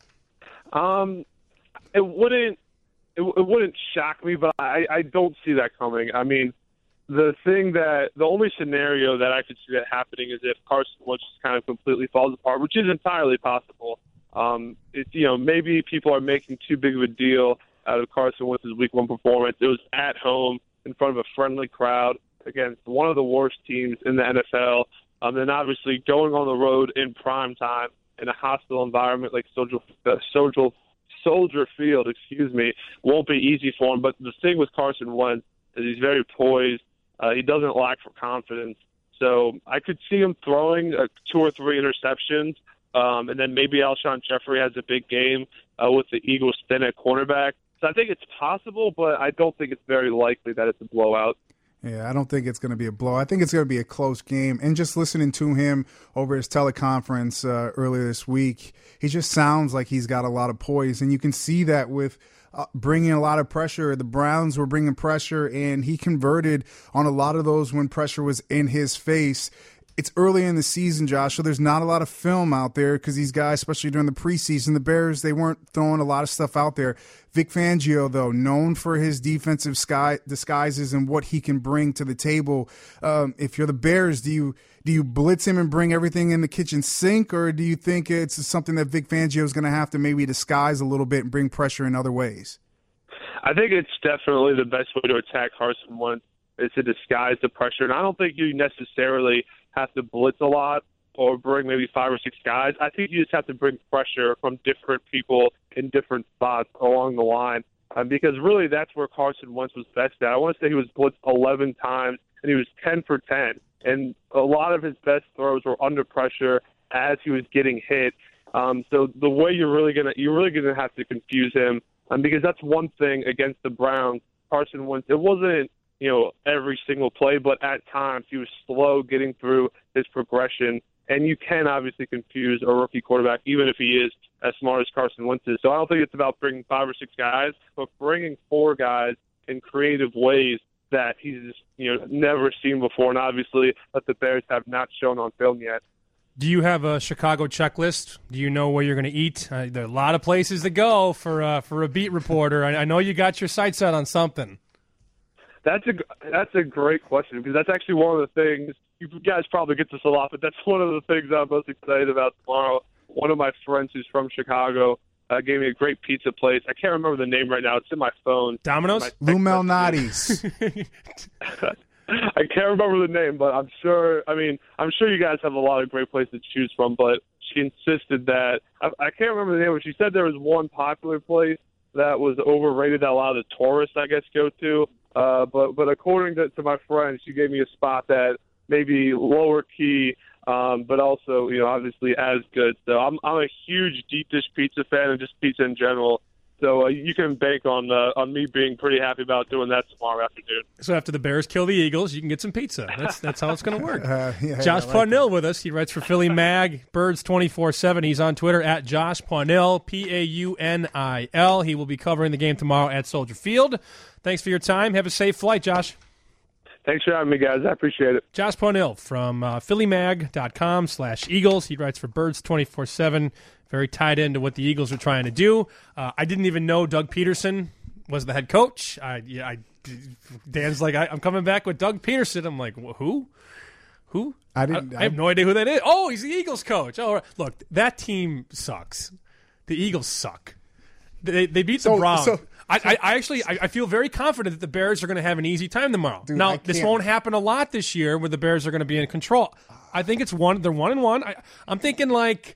Um, it wouldn't. It, it wouldn't shock me, but I, I don't see that coming. I mean, the thing that the only scenario that I could see that happening is if Carson Wentz just kind of completely falls apart, which is entirely possible. Um, it's you know maybe people are making too big of a deal out of Carson Wentz's Week One performance. It was at home in front of a friendly crowd against one of the worst teams in the N F L. Um, and obviously going on the road in prime time in a hostile environment like Soldier uh, Soldier. Soldier Field, excuse me, won't be easy for him. But the thing with Carson Wentz is he's very poised. Uh, he doesn't lack for confidence. So I could see him throwing uh, two or three interceptions, um, and then maybe Alshon Jeffrey has a big game uh, with the Eagles thin at cornerback. So I think it's possible, but I don't think it's very likely that it's a blowout. Yeah, I don't think it's going to be a blow. I think it's going to be a close game. And just listening to him over his teleconference uh, earlier this week, he just sounds like he's got a lot of poise. And you can see that with uh, bringing a lot of pressure. The Browns were bringing pressure, and he converted on a lot of those when pressure was in his face. It's early in the season, Josh, so there's not a lot of film out there because these guys, especially during the preseason, the Bears, they weren't throwing a lot of stuff out there. Vic Fangio, though, known for his defensive sky disguises and what he can bring to the table. Um, if you're the Bears, do you do you blitz him and bring everything in the kitchen sink, or do you think it's something that Vic Fangio is going to have to maybe disguise a little bit and bring pressure in other ways? I think it's definitely the best way to attack Carson Wentz is to disguise the pressure. And I don't think you necessarily have to blitz a lot or bring maybe five or six guys. I think you just have to bring pressure from different people in different spots along the line um, because really that's where Carson Wentz was best at. I want to say he was blitzed eleven times, and he was ten for ten. And a lot of his best throws were under pressure as he was getting hit. Um, so the way you're really gonna you're really gonna have to confuse him um, because that's one thing against the Browns. Carson Wentz, it wasn't you know, every single play, but at times he was slow getting through his progression. And you can obviously confuse a rookie quarterback, even if he is as smart as Carson Wentz is. So I don't think it's about bringing five or six guys, but bringing four guys in creative ways that he's you know never seen before, and obviously that the Bears have not shown on film yet. Do you have a Chicago checklist? Do you know where you're going to eat? Uh, there are a lot of places to go for uh, for a beat reporter. I, I know you got your sights set on something. That's a that's a great question because that's actually one of the things you guys probably get this a lot, but that's one of the things I'm most excited about tomorrow. One of my friends who's from Chicago uh, gave me a great pizza place. I can't remember the name right now. It's in my phone. Domino's? Lou Malnati's. I can't remember the name, but I'm sure. I mean, I'm sure you guys have a lot of great places to choose from. But she insisted that I, I can't remember the name, but she said there was one popular place that was overrated that a lot of the tourists, I guess, go to. Uh, but but according to, to my friend, she gave me a spot that maybe lower key, um, but also you know obviously as good. So I'm I'm a huge deep dish pizza fan and just pizza in general. So uh, you can bank on uh, on me being pretty happy about doing that tomorrow afternoon. So after the Bears kill the Eagles, you can get some pizza. That's that's how it's going to work. Uh, yeah, Josh I like Paunil with us. He writes for Philly Mag, Birds twenty-four seven. He's on Twitter at Josh Paunil, P A U N I L. He will be covering the game tomorrow at Soldier Field. Thanks for your time. Have a safe flight, Josh. Thanks for having me, guys. I appreciate it. Josh Paunil from uh, philly mag dot com slash Eagles. He writes for Birds twenty-four seven. Very tied into what the Eagles are trying to do. Uh, I didn't even know Doug Peterson was the head coach. I, yeah, I, Dan's like, I, I'm coming back with Doug Peterson. I'm like, who? Who? I didn't. I, I have no idea who that is. Oh, he's the Eagles coach. Oh, look, that team sucks. The Eagles suck. They they beat the So- Browns. so- I, I, I actually I, I feel very confident that the Bears are going to have an easy time tomorrow. Dude, now I this can't- won't happen a lot this year, where the Bears are going to be in control. I think it's one. They're one and one. I, I'm thinking like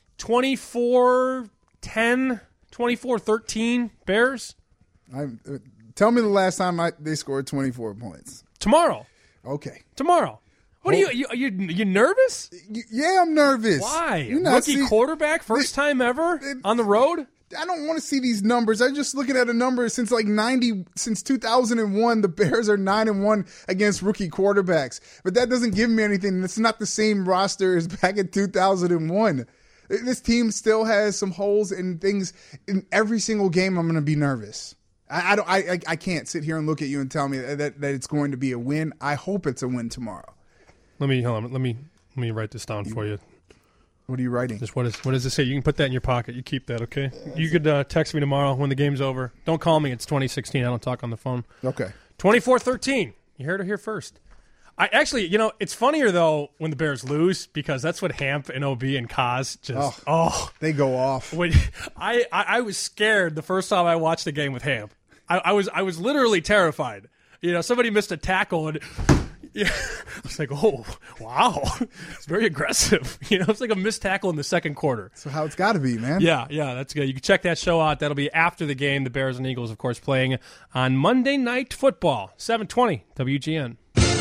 twenty-four ten, twenty-four thirteen Bears I, uh, tell me the last time I, they scored twenty-four points. tomorrow. Okay. Tomorrow. What are you? You you, you nervous? Y- Yeah, I'm nervous. Why? You're not Rookie see- quarterback, first time ever on the road. I don't want to see these numbers. I'm just looking at a number since like ninety, since two thousand one. The Bears are nine and one against rookie quarterbacks, but that doesn't give me anything. It's not the same roster as back in two thousand one. This team still has some holes and things. In every single game, I'm going to be nervous. I, I don't. I, I I can't sit here and look at you and tell me that that it's going to be a win. I hope it's a win tomorrow. Let me hold on. Let me let me write this down for you. What are you writing? Just what is what does it say? You can put that in your pocket. You keep that, okay? You could uh, text me tomorrow when the game's over. Don't call me. It's twenty sixteen. I don't talk on the phone. Okay. twenty-four thirteen. You heard it here first. I actually, you know, it's funnier though when the Bears lose, because that's what Hamp and O B and Kaz just Oh, oh, they go off. when I, I I was scared the first time I watched the game with Hamp. I, I was I was literally terrified. You know, somebody missed a tackle and yeah, I was like, oh wow, it's very aggressive. You know, it's like a missed tackle in the second quarter. So how it's got to be, man. Yeah, yeah, that's good. You can check that show out. That'll be after the game. The Bears and Eagles, of course, playing on Monday Night Football, seven twenty W G N.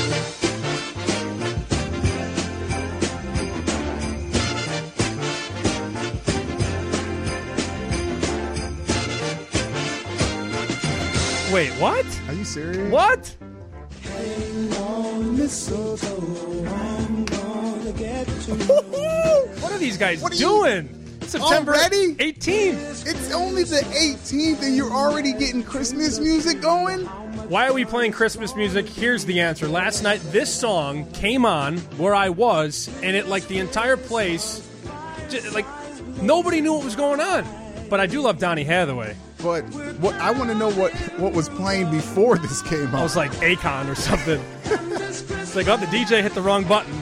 Wait, what? Are you serious? What? What are these guys What are you- doing? September Already? eighteenth. It's only the eighteenth and you're already getting Christmas music going? Why are we playing Christmas music? Here's the answer. Last night, this song came on where I was, and it, like, the entire place, just, like, nobody knew what was going on. But I do love Donny Hathaway. But what I want to know what what was playing before this came I out. was like Akon or something. It's like, oh, the D J hit the wrong button.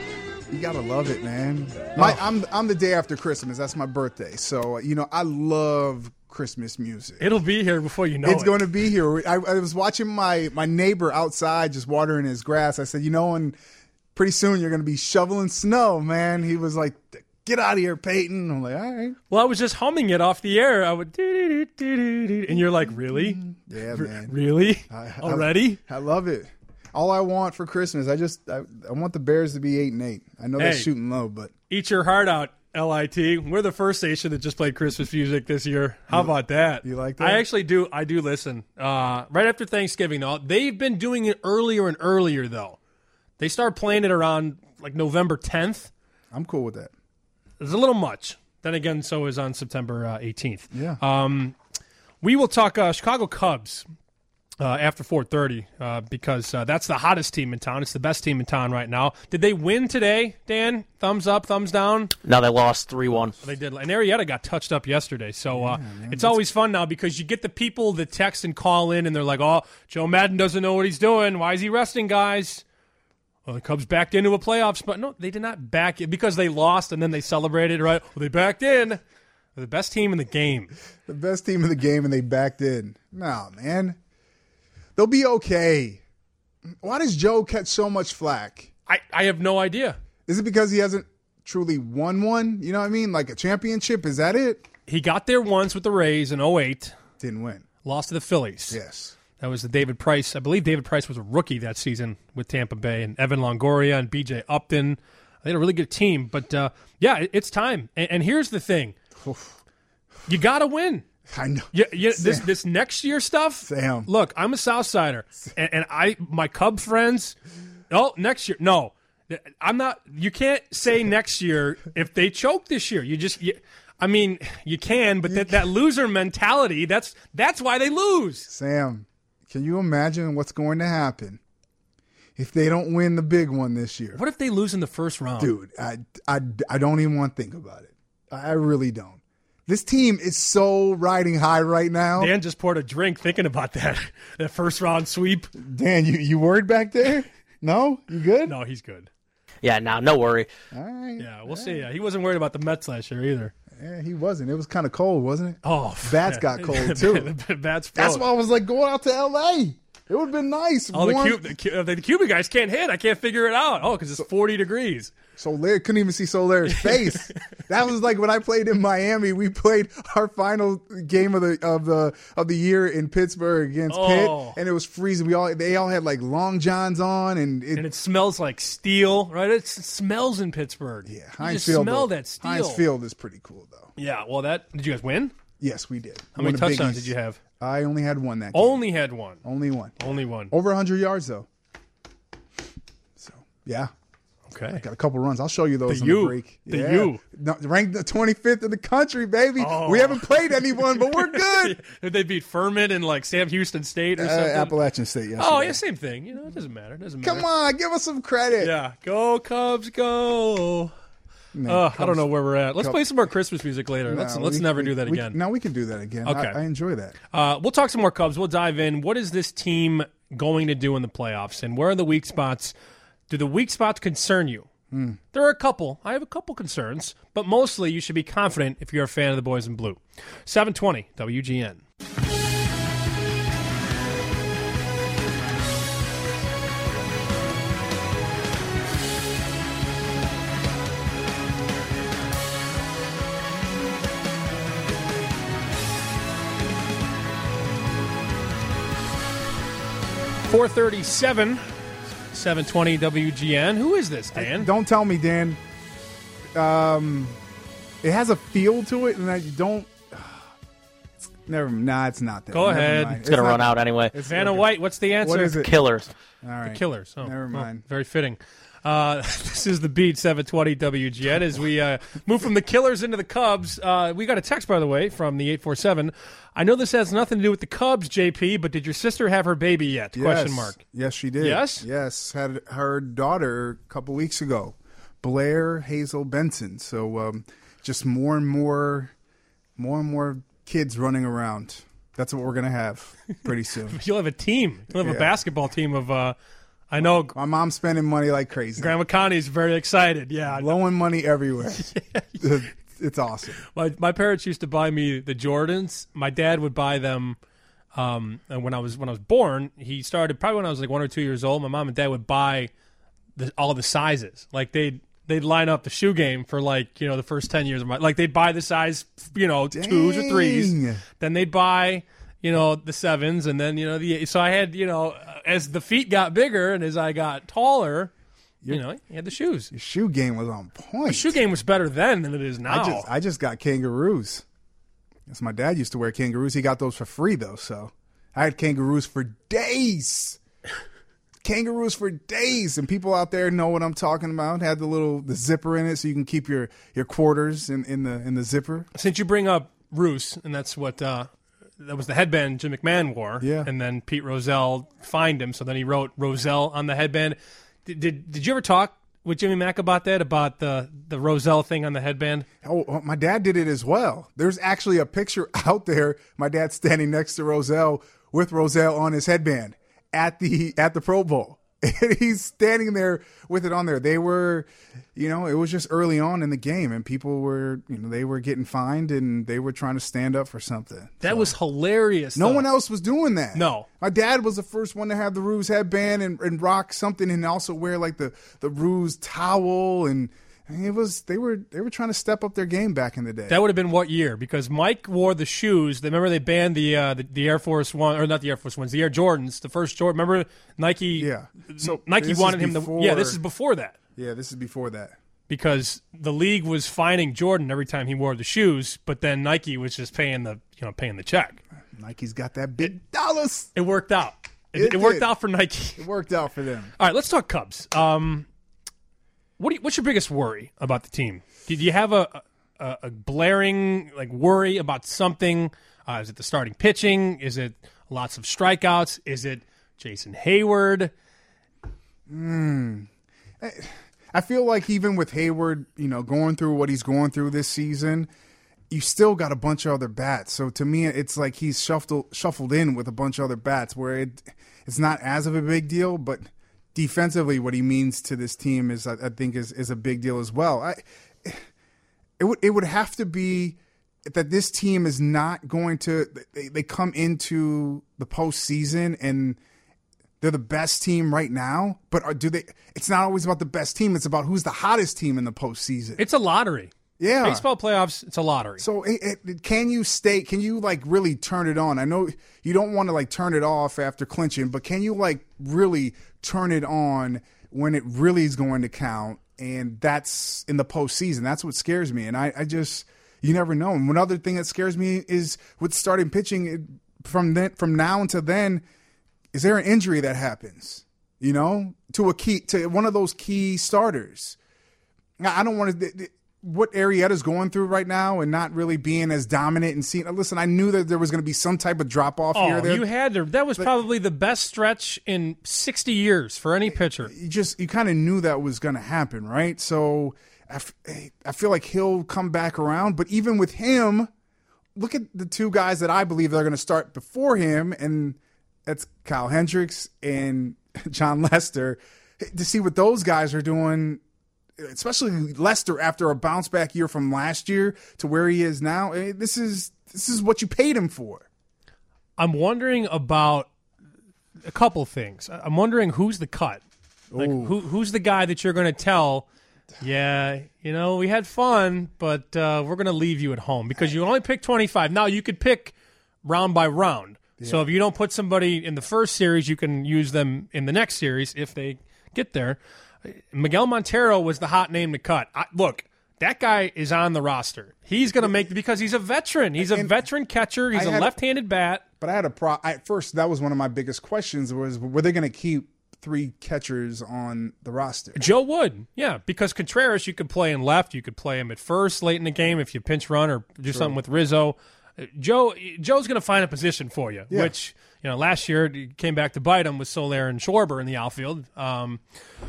You gotta love it, man. My, I'm I'm the day after Christmas. That's my birthday, so you know I love Christmas music. It'll be here before you know It's it. going to be here. I, I was watching my my neighbor outside just watering his grass. I said, you know, and pretty soon you're going to be shoveling snow, man. He was like, get out of here, Peyton. I'm like, all right. Well, I was just humming it off the air. I would, doo-doo-doo-doo-doo-doo, and you're like, really? Yeah, man. Really? I- I- Already? I love it. All I want for Christmas, I just I, I want the Bears to be eight and eight. I know that's Hey. shooting low, but Eat your heart out, L I T. We're the first station that just played Christmas music this year. How about that? You like that? I actually do. I do listen. Uh, right after Thanksgiving, though. They've been doing it earlier and earlier, though. They start playing it around like November tenth. I'm cool with that. It's a little much. Then again, so is on September uh, eighteenth. Yeah. Um, we will talk uh, Chicago Cubs uh, after four thirty uh, because uh, that's the hottest team in town. It's the best team in town right now. Did they win today, Dan? Thumbs up, thumbs down? No, they lost three one. They did. And Arrieta got touched up yesterday. So uh, it's always fun now because you get the people that text and call in and they're like, oh, Joe Madden doesn't know what he's doing. Why is he resting guys? Well, the Cubs backed into a playoff spot. No, they did not back in because they lost and then they celebrated, right? Well, they backed in. They're the best team in the game. The best team in the game, and they backed in. No, man. They'll be okay. Why does Joe catch so much flack? I, I have no idea. Is it because he hasn't truly won one? You know what I mean? Like a championship? Is that it? He got there once with the Rays in oh eight. Didn't win. Lost to the Phillies. Yes. That was the David Price. I believe David Price was a rookie that season with Tampa Bay, and Evan Longoria and B J Upton. They had a really good team. But, uh, yeah, it, it's time. And, and here's the thing. You got to win. I know. Yeah, yeah. This Sam. this next year stuff. Sam. Look, I'm a South Sider, and, and I my Cub friends. Oh, next year, no, I'm not. You can't say next year if they choke this year. You just. You, I mean, you can, but that, that loser mentality. That's that's why they lose. Sam, can you imagine what's going to happen if they don't win the big one this year? What if they lose in the first round, dude? I I, I don't even want to think about it. I really don't. This team is so riding high right now. Dan just poured a drink thinking about that. That first round sweep. Dan, you, you worried back there? No? You good? No, he's good. Yeah, now no worry. All right. Yeah, we'll see. Yeah, he wasn't worried about the Mets last year either. Yeah, he wasn't. It was kind of cold, wasn't it? Oh, Bats got cold too. Bats. That's why I was like going out to L A. It would have been nice. All the, Warm. Cuban, the, Cu- the Cuban guys can't hit. I can't figure it out. Oh, because it's forty degrees. Soler couldn't even see Soler's face. That was like when I played in Miami. We played our final game of the of the of the year in Pittsburgh against Oh. Pitt, and it was freezing. We all they all had like long johns on, and it, And it smells like steel, right? It's, it smells in Pittsburgh. yeah, You Heinz just Field. smell though. that steel. Heinz Field is pretty cool though. Yeah, well, that did you guys win? Yes, we did. How One many of the touchdowns biggies. did you have? I only had one that game. Only had one. Only one. Only one. Over one hundred yards though. So yeah. Okay. Got a couple runs. I'll show you those The on U. the break. The yeah. U. No, ranked the twenty-fifth in the country, baby. Oh. We haven't played anyone, but we're good. Did they beat Furman and like Sam Houston State or Uh, something? Appalachian State, yes. Oh, yeah, same thing. You know, it doesn't matter. It doesn't matter. Come on, give us some credit. Yeah. Go, Cubs, go. Man, Uh, I Cubs- don't know where we're at. Let's Cubs- play some more Christmas music later. No, let's let's we- never we- do that we- again. No, we can do that again. Okay. I, I enjoy that. Uh, we'll talk some more Cubs. We'll dive in. What is this team going to do in the playoffs, and where are the weak spots? Do the weak spots concern you? Hmm. There are a couple. I have a couple concerns, but mostly you should be confident if you're a fan of the boys in blue. seven twenty W G N. four thirty-seven, seven twenty W G N. Who is this, Dan? Don't tell me, Dan. Um, it has a feel to it, and I don't. Never. Nah, it's not that. Go Never ahead. mind. It's going to not- run out anyway. It's Vanna okay. White, what's the answer? What is it? Killers. All right. The Killers. Oh, Never well, mind. very fitting. Uh, this is the Beat, seven twenty W G N. As we uh, move from the Killers into the Cubs, uh, we got a text, by the way, from the eight four seven. I know this has nothing to do with the Cubs, J P, but did your sister have her baby yet? Yes. Question mark. Yes, she did. Yes? Yes. Had her daughter a couple weeks ago, Blair Hazel Benson. So um, just more and more, more and more kids running around. That's what we're gonna have pretty soon. You'll have a team. You'll have Yeah. a basketball team of, uh, I know My mom's spending money like crazy. Grandma Connie's very excited. Yeah. Blowing money everywhere. It's awesome. My my parents used to buy me the Jordans. My dad would buy them um, and when I was when I was born. He started probably when I was like one or two years old. My mom and dad would buy the, all the sizes. Like they'd they'd line up the shoe game for like you know the first ten years of my like they'd buy the size you know twos or threes. Dang. Then they'd buy you know the sevens, and then you know the so I had you know as the feet got bigger and as I got taller. You know, he had the shoes. Your shoe game was on point. The shoe game was better then than it is now. I just I just got kangaroos. Yes, my dad used to wear kangaroos. He got those for free though, so I had kangaroos for days. Kangaroos for days, and people out there know what I'm talking about. Had the little the zipper in it, so you can keep your, your quarters in, in the in the zipper. Since you bring up Roos, and that's what uh, that was the headband Jim McMahon wore. Yeah. And then Pete Rozelle fined him, so then he wrote Rozelle on the headband. Did did, did you ever talk with Jimmy Mack about that, about the the Rozelle thing on the headband? Oh, oh, my dad did it as well. There's actually a picture out there. My dad's standing next to Rozelle with Rozelle on his headband at the at the Pro Bowl. And he's standing there with it on there. They were, you know, it was just early on in the game, and people were, you know, they were getting fined, and they were trying to stand up for something. That So, was hilarious. no though. one else was doing that. No. My dad was the first one to have the Ruse headband and, and rock something, and also wear like the the Ruse towel, and I mean, it was they were they were trying to step up their game back in the day. That would have been what year? Because Mike wore the shoes. Remember they banned the uh, the, the Air Force One, or not the Air Force Ones, the Air Jordans, the first Jordan. Remember Nike? Yeah. So Nike this wanted is him to. before- Yeah, this is before that. Yeah, this is before that. because the league was fining Jordan every time he wore the shoes, but then Nike was just paying the you know paying the check. Nike's got that big dollars. It worked out. It, It it worked did. out for Nike. It worked out for them. All right, let's talk Cubs. Um, what do you, what's your biggest worry about the team? Did you have a, a, a blaring like worry about something? Uh, is it the starting pitching? Is it lots of strikeouts? Is it Jason Hayward? Hmm. I, I feel like even with Hayward, you know, going through what he's going through this season, you still got a bunch of other bats. So to me, it's like he's shuffled shuffled in with a bunch of other bats where it it's not as of a big deal, but defensively, what he means to this team is, I, I think, is is a big deal as well. I it would it would have to be that this team is not going to they, they come into the postseason and they're the best team right now, but are, do they? It's not always about the best team. It's about who's the hottest team in the postseason. It's a lottery. Yeah, baseball playoffs. It's a lottery. So, it, it, can you stay? Can you like really turn it on? I know you don't want to like turn it off after clinching, but can you like really turn it on when it really is going to count? And that's in the postseason. That's what scares me. And I, I just you never know. And one other thing that scares me is with starting pitching it, from then from now until then. Is there an injury that happens, you know, to a key to one of those key starters? I don't want to. What Arrieta's going through right now and not really being as dominant and seeing. Listen, I knew that there was going to be some type of drop off oh, here. Or there. You had to. That was but, probably the best stretch in sixty years for any pitcher. You just you kind of knew that was going to happen, right? So I, f- I feel like he'll come back around. But even with him, look at the two guys that I believe are going to start before him, and that's Kyle Hendricks and John Lester. To see what those guys are doing, especially Lester after a bounce back year from last year to where he is now, this is this is what you paid him for. I'm wondering about a couple things. I'm wondering who's the cut. Like who who's the guy that you're going to tell, yeah, you know, we had fun, but uh, we're going to leave you at home because you only pick twenty-five. Now you could pick round by round. Yeah. So if you don't put somebody in the first series, you can use them in the next series if they get there. Miguel Montero was the hot name to cut. I, look, that guy is on the roster. He's going to make because he's a veteran. He's a and veteran catcher. He's a left-handed bat. But I had a pro. At first, that was one of my biggest questions: was were they going to keep three catchers on the roster? Joe would, yeah, because Contreras you could play in left. You could play him at first late in the game if you pinch run or do True. something with Rizzo. Joe, Joe's going to find a position for you, yeah. which, you know, last year it came back to bite him with Soler and Schwarber in the outfield. Um,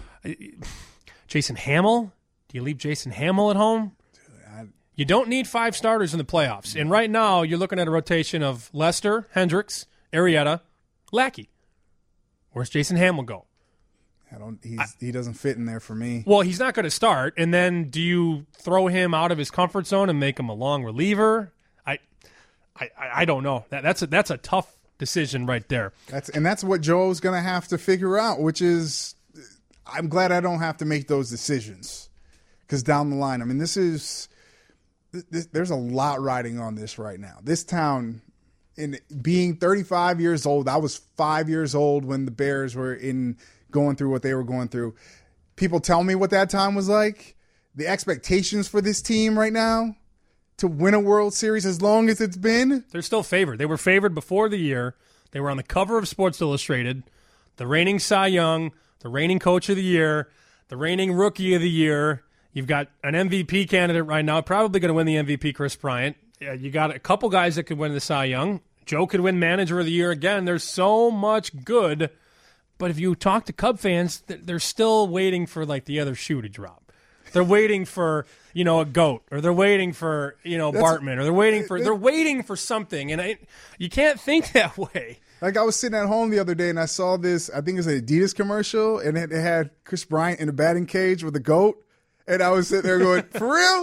Jason Hamill, do you leave Jason Hamill at home? Dude, I, you don't need five starters in the playoffs. And right now you're looking at a rotation of Lester, Hendricks, Arrieta, Lackey. Where's Jason Hamill go? I don't. He's, I, he doesn't fit in there for me. Well, he's not going to start. And then do you throw him out of his comfort zone and make him a long reliever? I, I don't know. That, that's a, that's a tough decision right there. That's and that's what Joe's going to have to figure out, which is I'm glad I don't have to make those decisions because down the line, I mean, this is this, there's a lot riding on this right now. This town, in being thirty-five years old, I was five years old when the Bears were in going through what they were going through. People tell me what that time was like. The expectations for this team right now to win a World Series as long as it's been. They're still favored. They were favored before the year. They were on the cover of Sports Illustrated, the reigning Cy Young, the reigning Coach of the Year, the reigning Rookie of the Year. You've got an M V P candidate right now, probably going to win the M V P, Chris Bryant. You got a couple guys that could win the Cy Young. Joe could win Manager of the Year again. There's so much good. But if you talk to Cub fans, they're still waiting for like the other shoe to drop. They're waiting for, you know, a goat, or they're waiting for, you know, That's, Bartman, or they're waiting for they're waiting for something, and I, you can't think that way. Like I was sitting at home the other day, and I saw this. I think it was an Adidas commercial, and it had Chris Bryant in a batting cage with a goat, and I was sitting there going, "For real,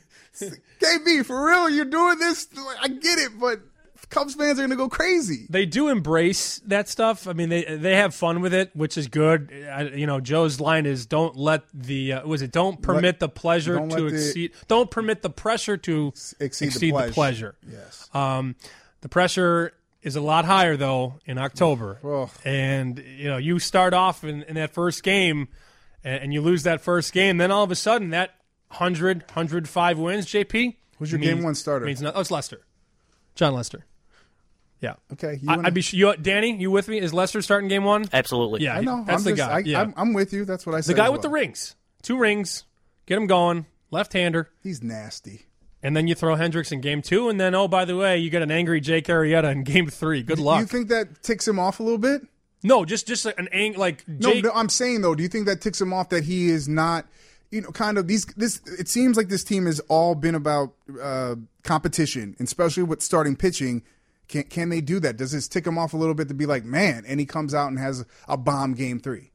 K B, for real, you're doing this? I get it, but." Cubs fans are going to go crazy. They do embrace that stuff. I mean, they they have fun with it, which is good. I, you know, Joe's line is, "Don't let the uh, was it? Don't permit let, the pleasure to exceed. The, don't permit the pressure to exceed, exceed the, the pleasure." Yes. Um, the pressure is a lot higher though in October, oh. and you know, you start off in, in that first game, and, and you lose that first game, then all of a sudden that one hundred, one hundred five wins, J P. Who's your means, game one starter? Means not, oh, it's Lester. John Lester. Yeah. Okay. You I, wanna... I'd be you, Danny, you with me? Is Lester starting game one? Absolutely. Yeah, I know. That's I'm the just, guy. I, yeah. I'm, I'm with you. That's what I said. The guy as with the well. rings. Two rings. Get him going. Left-hander. He's nasty. And then you throw Hendricks in game two, and then, oh, by the way, you get an angry Jake Arrieta in game three. Good luck. Do you think that ticks him off a little bit? No, just just an ang like No, Jake. no, I'm saying though, do you think that ticks him off that he is not, you know, kind of these this it seems like this team has all been about uh, competition, and especially with starting pitching. Can can they do that? Does this tick him off a little bit to be like, man, and he comes out and has a bomb game three?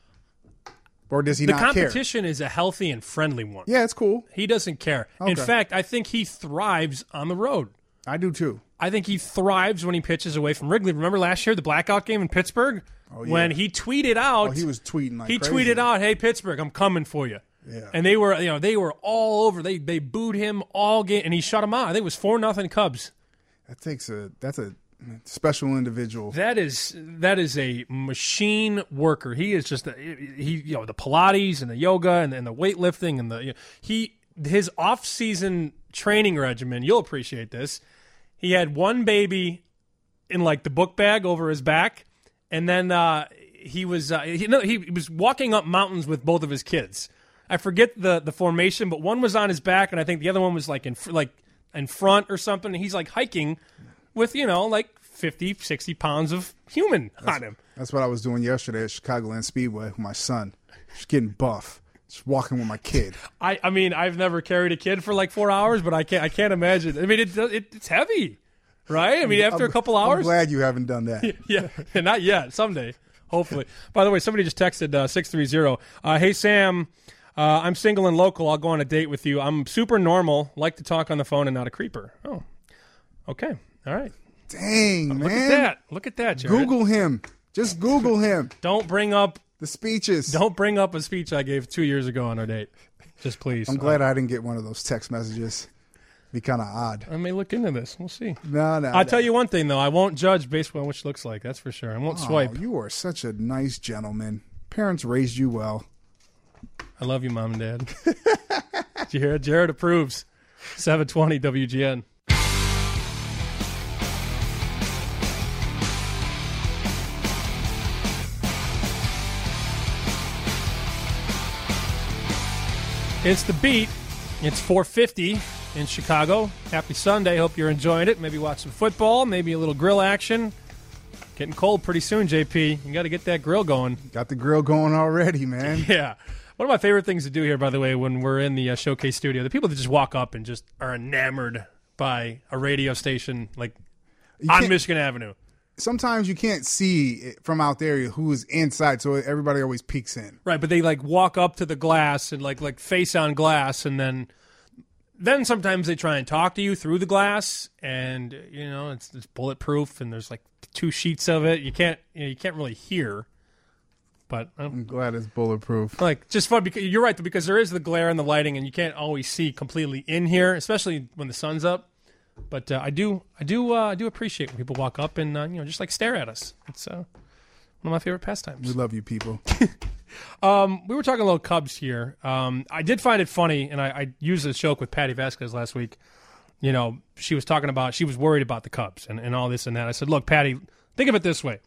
Or does he the not care? competition is a healthy and friendly one. Yeah, it's cool. He doesn't care. Okay. In fact, I think he thrives on the road. I do too. I think he thrives when he pitches away from Wrigley. Remember last year, the blackout game in Pittsburgh? Oh, yeah. When he tweeted out. Oh, he was tweeting like He crazy. tweeted out, hey, Pittsburgh, I'm coming for you. Yeah. And they were, you know, they were all over. They they booed him all game, and he shut him out. I think it was four nothing Cubs. That takes a that's a special individual. That is that is a machine worker. He is just a, he you know the Pilates and the yoga and, and the weightlifting and the you know, he his off season training regimen. You'll appreciate this. He had one baby in like the book bag over his back, and then uh, he was uh, he, no, he was walking up mountains with both of his kids. I forget the the formation, but one was on his back, and I think the other one was like in like in front or something. And he's like hiking with you know like fifty, sixty pounds of human that's, on him. That's what I was doing yesterday at Chicagoland Speedway with my son. Just getting buff. Just walking with my kid. I, I mean, I've never carried a kid for like four hours, but I can't I can't imagine. I mean, it, it it's heavy, right? I mean, after I'm, a couple hours. I'm glad you haven't done that. Yeah, not yet. Someday, hopefully. By the way, somebody just texted uh, six three zero. Uh, hey, Sam, uh, I'm single and local. I'll go on a date with you. I'm super normal, like to talk on the phone and not a creeper. Oh, okay. All right. Dang, uh, man. Look at that. Look at that, Jared. Google him. Just Google him. Don't bring up the speeches. Don't bring up a speech I gave two years ago on our date. Just please. I'm glad uh, I didn't get one of those text messages. Be kind of odd. I may look into this. We'll see. No, no. I'll no. tell you one thing, though. I won't judge based on what she looks like. That's for sure. I won't oh, swipe. You are such a nice gentleman. Parents raised you well. I love you, Mom and Dad. Did you hear it? Jared approves. seven twenty W G N. It's the beat. It's four fifty in Chicago. Happy Sunday. Hope you're enjoying it. Maybe watch some football, maybe a little grill action. Getting cold pretty soon, J P. You got to get that grill going. Got the grill going already, man. Yeah. One of my favorite things to do here, by the way, when we're in the uh, Showcase studio, the people that just walk up and just are enamored by a radio station like You on can't- Michigan Avenue. Sometimes you can't see it from out there who is inside, so everybody always peeks in. Right, but they like walk up to the glass and like like face on glass, and then then sometimes they try and talk to you through the glass, and you know it's, it's bulletproof, and there's like two sheets of it. You can't you, know, you can't really hear. But um, I'm glad it's bulletproof. Like just fun because you're right because there is the glare and the lighting, and you can't always see completely in here, especially when the sun's up. But uh, I do, I do, uh, I do appreciate when people walk up and uh, you know just like stare at us. It's uh, one of my favorite pastimes. We love you, people. um, we were talking a little Cubs here. Um, I did find it funny, and I, I used this joke with Patty Vasquez last week. You know, she was talking about she was worried about the Cubs and, and all this and that. I said, look, Patty, think of it this way: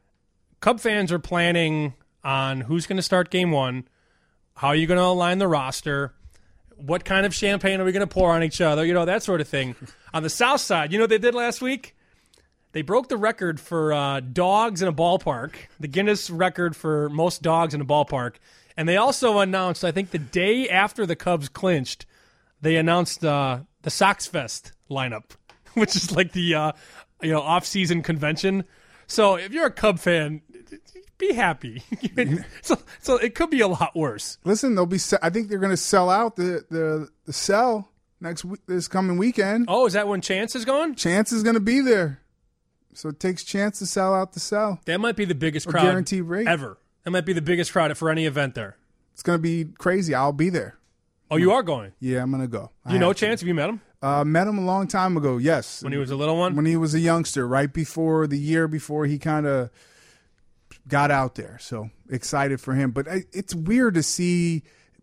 Cub fans are planning on who's going to start Game One, how are you going to align the roster. What kind of champagne are we going to pour on each other? You know, that sort of thing. On the South Side, you know what they did last week? They broke the record for uh, dogs in a ballpark, the Guinness record for most dogs in a ballpark. And they also announced, I think the day after the Cubs clinched, they announced uh, the Sox Fest lineup, which is like the uh, you know off-season convention. So if you're a Cub fan, be happy. so, so it could be a lot worse. Listen, they'll be. Se- I think they're going to sell out the the the cell next week, this coming weekend. Oh, is that when Chance is gone? Chance is going to be there, so it takes Chance to sell out the cell. That might be the biggest Or crowd guaranteed rate. ever. That might be the biggest crowd for any event there. It's going to be crazy. I'll be there. Oh, you are going? Yeah, I'm going to go. I You know have to. Chance? Have you met him? Uh, met him a long time ago. Yes, When he was a little one. when he was a youngster, right before the year before he kind of got out there. So excited for him. But I, it's weird to see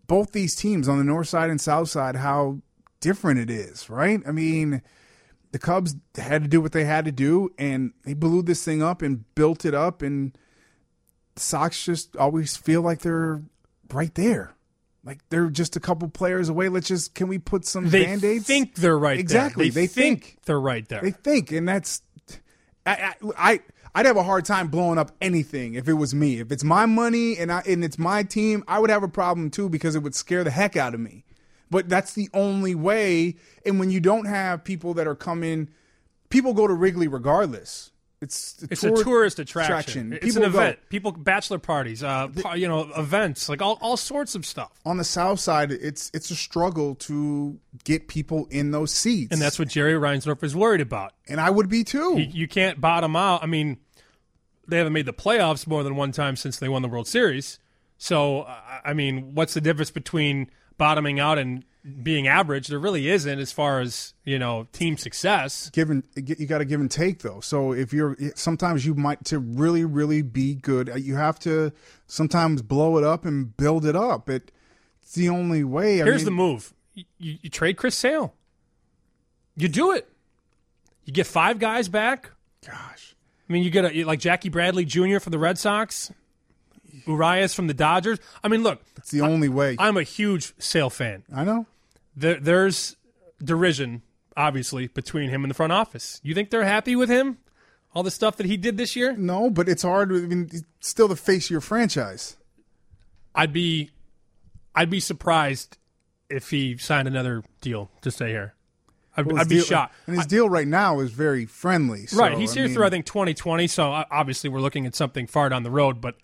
both these teams on the north side and south side, how different it is, right? I mean, the Cubs had to do what they had to do, and they blew this thing up and built it up, and the Sox just always feel like they're right there. Like they're just a couple players away. Let's just, can we put some they Band-Aids? They think they're right exactly. there. They, they think, think they're right there. They think, and that's, I, I, I, I'd have a hard time blowing up anything if it was me. If it's my money and I, and it's my team, I would have a problem too because it would scare the heck out of me. But that's the only way. And when you don't have people that are coming, people go to Wrigley regardless. It's a, it's tour- a tourist attraction. attraction. It's People an event. go. People, bachelor parties, uh, you know, events, like all, all sorts of stuff. On the south side, it's it's a struggle to get people in those seats. And that's what Jerry Reinsdorf is worried about. And I would be too. You, you can't bottom out. I mean, they haven't made the playoffs more than one time since they won the World Series. So, I mean, what's the difference between bottoming out and being average? There really isn't as far as, you know, team success. Given you got to give and take though. So if you're sometimes you might to really really be good, you have to sometimes blow it up and build it up. It, it's the only way. I Here's mean, the move: you, you, you trade Chris Sale. You do it. You get five guys back. Gosh, I mean, you get a, like Jackie Bradley Junior from the Red Sox, Urias from the Dodgers. I mean, look, it's the only way. I'm a huge Sale fan. I know. There, there's derision, obviously, between him and the front office. You think they're happy with him? All the stuff that he did this year? No, but it's hard. I mean, it's still the face of your franchise. I'd be, I'd be surprised if he signed another deal to stay here. I'd, Well, I'd be deal, shocked. And his I, deal right now is very friendly. So, right, he's I here mean, through I think twenty twenty. So obviously we're looking at something far down the road. But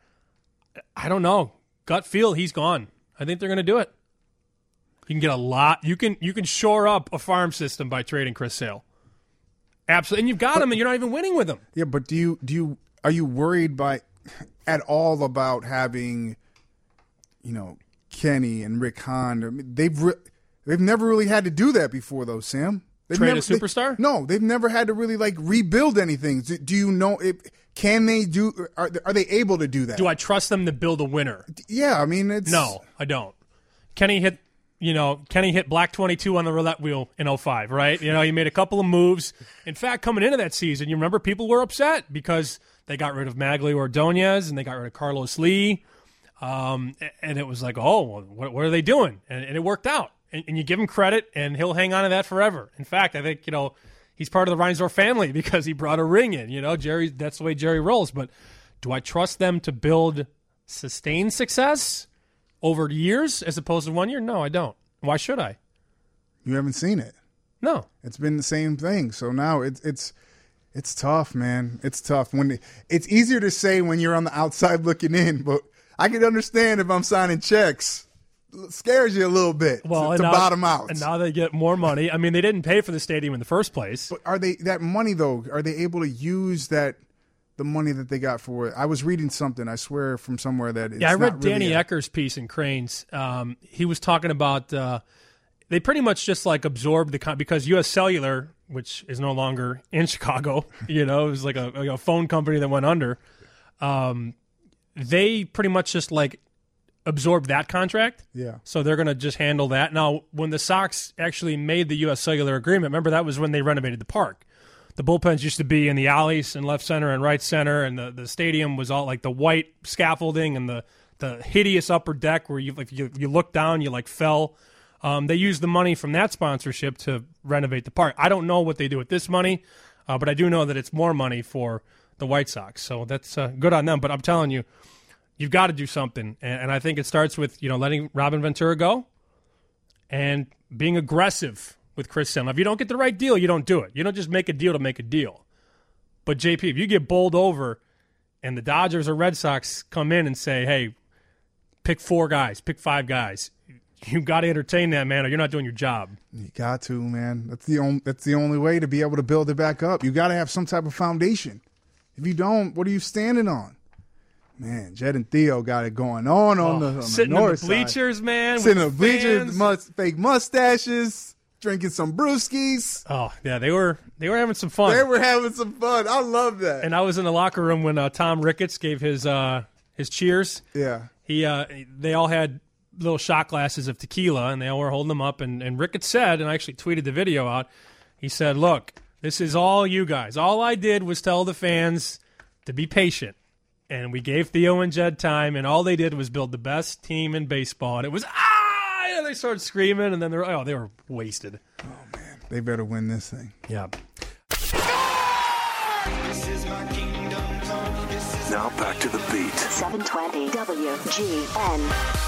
I don't know. Gut feel, he's gone. I think they're going to do it. You can get a lot. You can you can shore up a farm system by trading Chris Sale. Absolutely, and you've got but, him, and you're not even winning with him. Yeah, but do you do you are you worried by at all about having, you know, Kenny and Rick Hahn? I mean, they've re- they've never really had to do that before, though, Sam. They've Trade never, a superstar? They, no, they've never had to really like rebuild anything. Do, do you know if can they do? Are are they able to do that? Do I trust them to build a winner? Yeah, I mean, it's no, I don't. Kenny hit. You know, Kenny hit black twenty-two on the roulette wheel in oh five, right? You know, he made a couple of moves. In fact, coming into that season, you remember people were upset because they got rid of Magglio Ordonez and they got rid of Carlos Lee. Um, and it was like, oh, well, what, what are they doing? And, and it worked out. And, and you give him credit, and he'll hang on to that forever. In fact, I think, you know, he's part of the Reinsdorf family because he brought a ring in. You know, Jerry, that's the way Jerry rolls. But do I trust them to build sustained success over years as opposed to one year? No, I don't. Why should I? You haven't seen it. No. It's been the same thing. So now it's it's it's tough, man. It's tough. When it's easier to say when you're on the outside looking in, but I can understand if I'm signing checks. It scares you a little bit well, to, to now, bottom out. And now they get more money. I mean, they didn't pay for the stadium in the first place. But are they that money though? Are they able to use that? The money that they got for it. I was reading something, I swear, from somewhere that it's yeah, I read not Danny really a- Ecker's piece in Cranes. Um, he was talking about uh, they pretty much just like absorbed the con- because U S Cellular, which is no longer in Chicago, you know, it was like a, like a phone company that went under. Um, they pretty much just like absorbed that contract. Yeah. So they're going to just handle that. Now, when the Sox actually made the U S Cellular agreement, remember that was when they renovated the park. The bullpens used to be in the alleys in left center and right center, and the, the stadium was all like the white scaffolding and the, the hideous upper deck where you if you, you look down, you like fell. Um, they used the money from that sponsorship to renovate the park. I don't know what they do with this money, uh, but I do know that it's more money for the White Sox. So that's uh, good on them. But I'm telling you, you've got to do something, and, and I think it starts with you know letting Robin Ventura go and being aggressive with Chris Sale. If you don't get the right deal, you don't do it. You don't just make a deal to make a deal. But, J P, if you get bowled over and the Dodgers or Red Sox come in and say, hey, pick four guys, pick five guys, you've got to entertain that, man, or you're not doing your job. You got to, man. That's the only, that's the only way to be able to build it back up. You got to have some type of foundation. If you don't, what are you standing on? Man, Jed and Theo got it going on oh, on the, on the sitting north in the bleachers, side. man. Sitting in the bleachers, fans. must, fake mustaches. Drinking some brewskis. Oh yeah, they were they were having some fun. They were having some fun. I love that. And I was in the locker room when uh, Tom Ricketts gave his uh, his cheers. Yeah, he uh, they all had little shot glasses of tequila, and they all were holding them up. And, and Rick had said, and I actually tweeted the video out, he said, look, this is all you guys. All I did was tell the fans to be patient. And we gave Theo and Jed time, and all they did was build the best team in baseball. And it was, ah! And they started screaming, and then they were, oh, they were wasted. Oh, man. They better win this thing. Yeah. Now back to the beat. seven twenty W G N.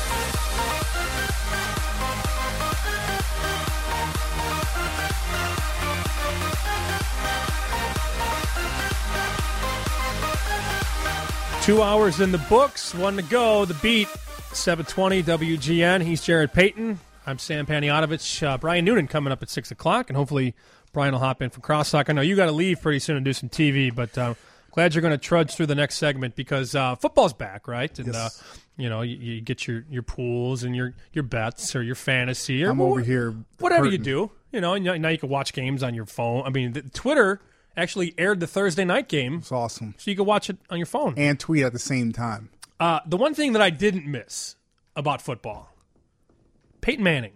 Two hours in the books, one to go. The beat, seven twenty W G N. He's Jared Payton. I'm Sam Panayotovich. Uh, Brian Noonan coming up at six o'clock, and hopefully Brian will hop in for Crosstalk. I know you got to leave pretty soon and do some T V, but uh, glad you're going to trudge through the next segment because uh, football's back, right? And, yes. uh, you know, you, you get your, your pools and your, your bets or your fantasy. Or I'm over here. Whatever hurting. you do. You know, now you can watch games on your phone. I mean, the, Twitter actually aired the Thursday night game. It's awesome. So you can watch it on your phone. And tweet at the same time. Uh, the one thing that I didn't miss about football, Peyton Manning.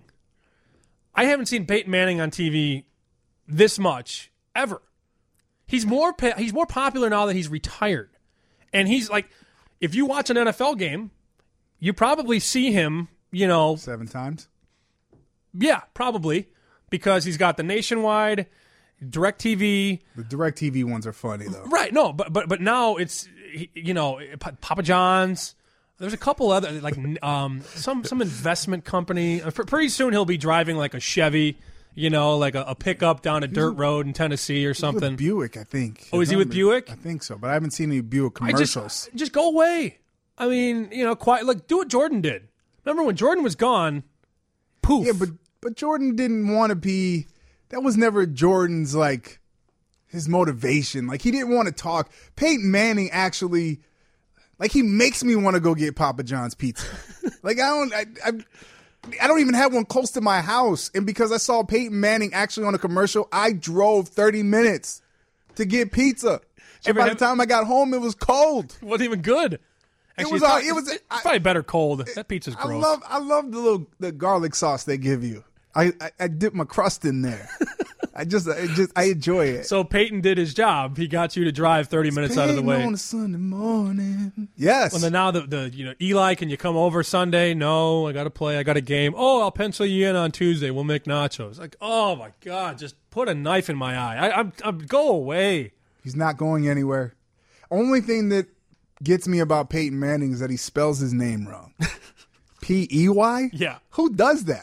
I haven't seen Peyton Manning on T V this much ever. He's more he's more popular now that he's retired. And he's like, if you watch an N F L game, you probably see him, you know. Seven times? Yeah, probably. Because he's got the nationwide DirecTV. The DirecTV ones are funny, though. Right, no, but but but now it's, you know, Papa John's. There's a couple other, like um, some some investment company. Pretty soon he'll be driving like a Chevy, you know, like a, a pickup down a He's dirt a, road in Tennessee or something. With Buick, I think. Oh, is he with Buick? I think so, but I haven't seen any Buick commercials. Just, just go away. I mean, you know, quiet. Like, do what Jordan did. Remember when Jordan was gone? Poof. Yeah, but but Jordan didn't want to be. That was never Jordan's like his motivation. Like he didn't want to talk. Peyton Manning actually. Like, he makes me want to go get Papa John's pizza. Like, I don't I, I, I don't even have one close to my house. And because I saw Peyton Manning actually on a commercial, I drove thirty minutes to get pizza. And by the time I got home, it was cold. It wasn't even good. Actually, it was, it's, all, probably, it was it's I, probably better cold. That pizza's gross. I love I love the little the garlic sauce they give you. I, I, I dip my crust in there. I just I just I enjoy it. So Peyton did his job. He got you to drive thirty minutes Peyton out of the way on a Sunday morning. Yes. Well, then now the, the you know Eli, can you come over Sunday? No, I got to play. I got a game. Oh, I'll pencil you in on Tuesday. We'll make nachos. Like, oh my God, just put a knife in my eye. I, I'm I'm go away. He's not going anywhere. Only thing that gets me about Peyton Manning is that he spells his name wrong. P E Y? Yeah. Who does that?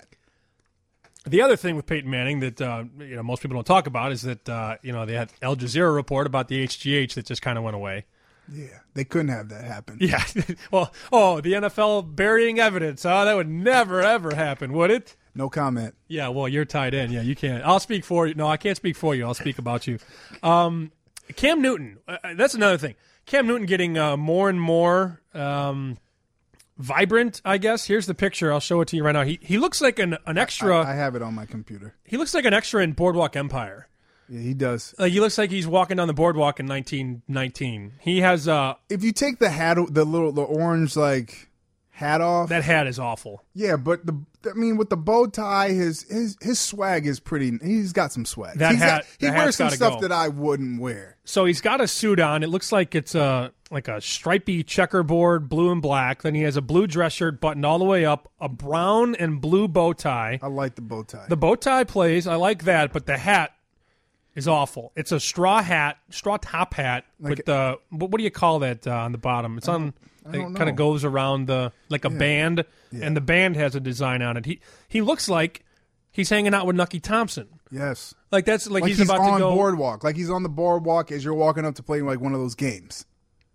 The other thing with Peyton Manning that uh, you know most people don't talk about is that uh, you know they had Al Jazeera report about the H G H that just kind of went away. Yeah, they couldn't have that happen. Yeah, well, oh, the N F L burying evidence. Oh, that would never ever happen, would it? No comment. Yeah, well, you're tied in. Yeah, you can't. I'll speak for you. No, I can't speak for you. I'll speak about you. Um, Cam Newton. Uh, that's another thing. Cam Newton getting uh, more and more. Um, Vibrant, I guess. Here's the picture. I'll show it to you right now. He he looks like an, an extra. I, I have it on my computer. He looks like an extra in Boardwalk Empire. Yeah, he does. Like he looks like he's walking down the boardwalk in nineteen nineteen. He has uh if you take the hat, the little the orange like hat off. That hat is awful. Yeah, but the I mean with the bow tie, his his his swag is pretty. He's got some swag. That he's hat. Got, he that wears some stuff go. that I wouldn't wear. So he's got a suit on. It looks like it's a like a stripy checkerboard, blue and black. Then he has a blue dress shirt buttoned all the way up, a brown and blue bow tie. I like the bow tie. The bow tie plays. I like that, but the hat is awful. It's a straw hat, straw top hat like with the what, what do you call that uh, on the bottom? It's on. It kind of goes around the like a yeah. band, yeah. and the band has a design on it. He he looks like he's hanging out with Nucky Thompson. Yes, like that's like, like he's, he's about on to go boardwalk. Like he's on the boardwalk as you're walking up to play like one of those games.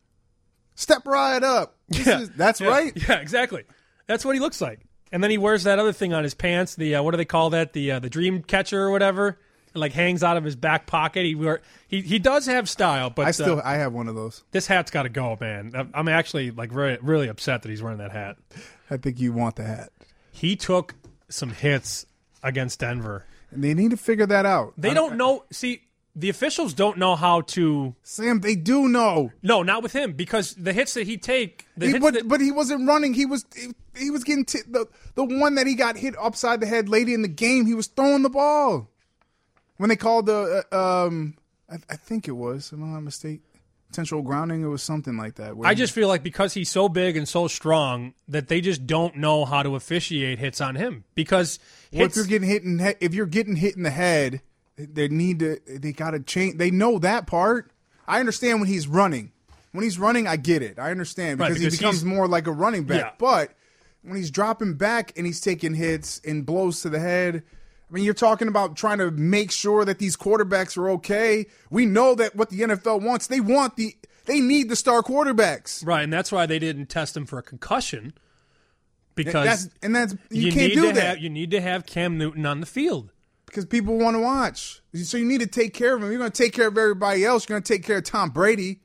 Step right up. This yeah, is, that's yeah. right. Yeah, exactly. That's what he looks like. And then he wears that other thing on his pants. The uh, what do they call that? The uh, the dream catcher or whatever. It like hangs out of his back pocket. He wear, he he does have style, but I still uh, I have one of those. This hat's got to go, man. I'm actually like really really upset that he's wearing that hat. I think you want the hat. He took some hits against Denver, and they need to figure that out. They I, don't know. See, the officials don't know how to. Sam, they do know. No, not with him, because the hits that he take. The He- hits but that, but he wasn't running. He was he, he was getting t- the the one that he got hit upside the head late in the game. He was throwing the ball when they called the uh, um. I, I think it was. Am I not mistaken? Intentional grounding. It was something like that. where I he- just feel like because he's so big and so strong that they just don't know how to officiate hits on him. Because Well, hits, if you're getting hit in he- if you're getting hit in the head, they need to they got to change. They know that part. I understand when he's running. When he's running, I get it. I understand Right, because, because he becomes he's- more like a running back. Yeah. But when he's dropping back and he's taking hits and blows to the head, I mean, you're talking about trying to make sure that these quarterbacks are okay. We know that what the N F L wants. They want the they need the star quarterbacks. right, and that's why they didn't test him for a concussion. Because That's and that's you, you can't need do to that. have you need to have Cam Newton on the field. Because people want to watch. So you need to take care of him. You're going to take care of everybody else. You're going to take care of Tom Brady.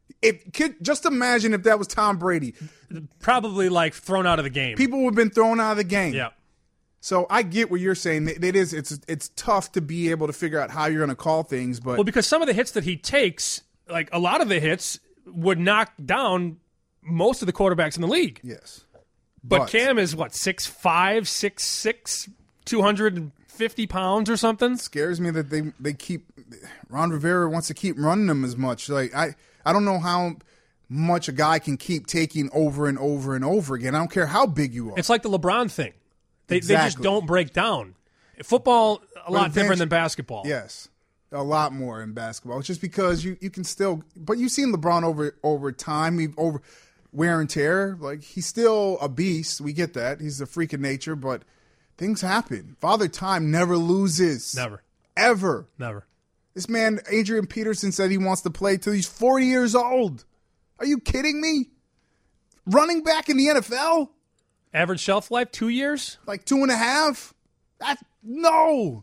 If could, just imagine if that was Tom Brady. Probably like thrown out of the game. People would have been thrown out of the game. Yeah. So I get what you're saying. It it is. It's it's tough to be able to figure out how you're going to call things. But Well, because some of the hits that he takes, like a lot of the hits, would knock down most of the quarterbacks in the league. yes, But, Cam is what, six five, six six, two hundred fifty pounds or something? scares me that they they keep Ron Rivera wants to keep running them as much. Like I I don't know how much a guy can keep taking over and over and over again. I don't care how big you are. It's like the LeBron thing. They, they just Exactly. don't break down. Football, a lot advantage- different than basketball. Yes, a lot more in basketball. It's just because you, you can still, but you've seen LeBron over over time, he, over wear and tear. Like he's still a beast. We get that. He's a freak of nature, but things happen. Father Time never loses. Never. Ever. Never. This man, Adrian Peterson, said he wants to play till he's forty years old. Are you kidding me? Running back in the N F L? Average shelf life, two years? Like two and a half? That no.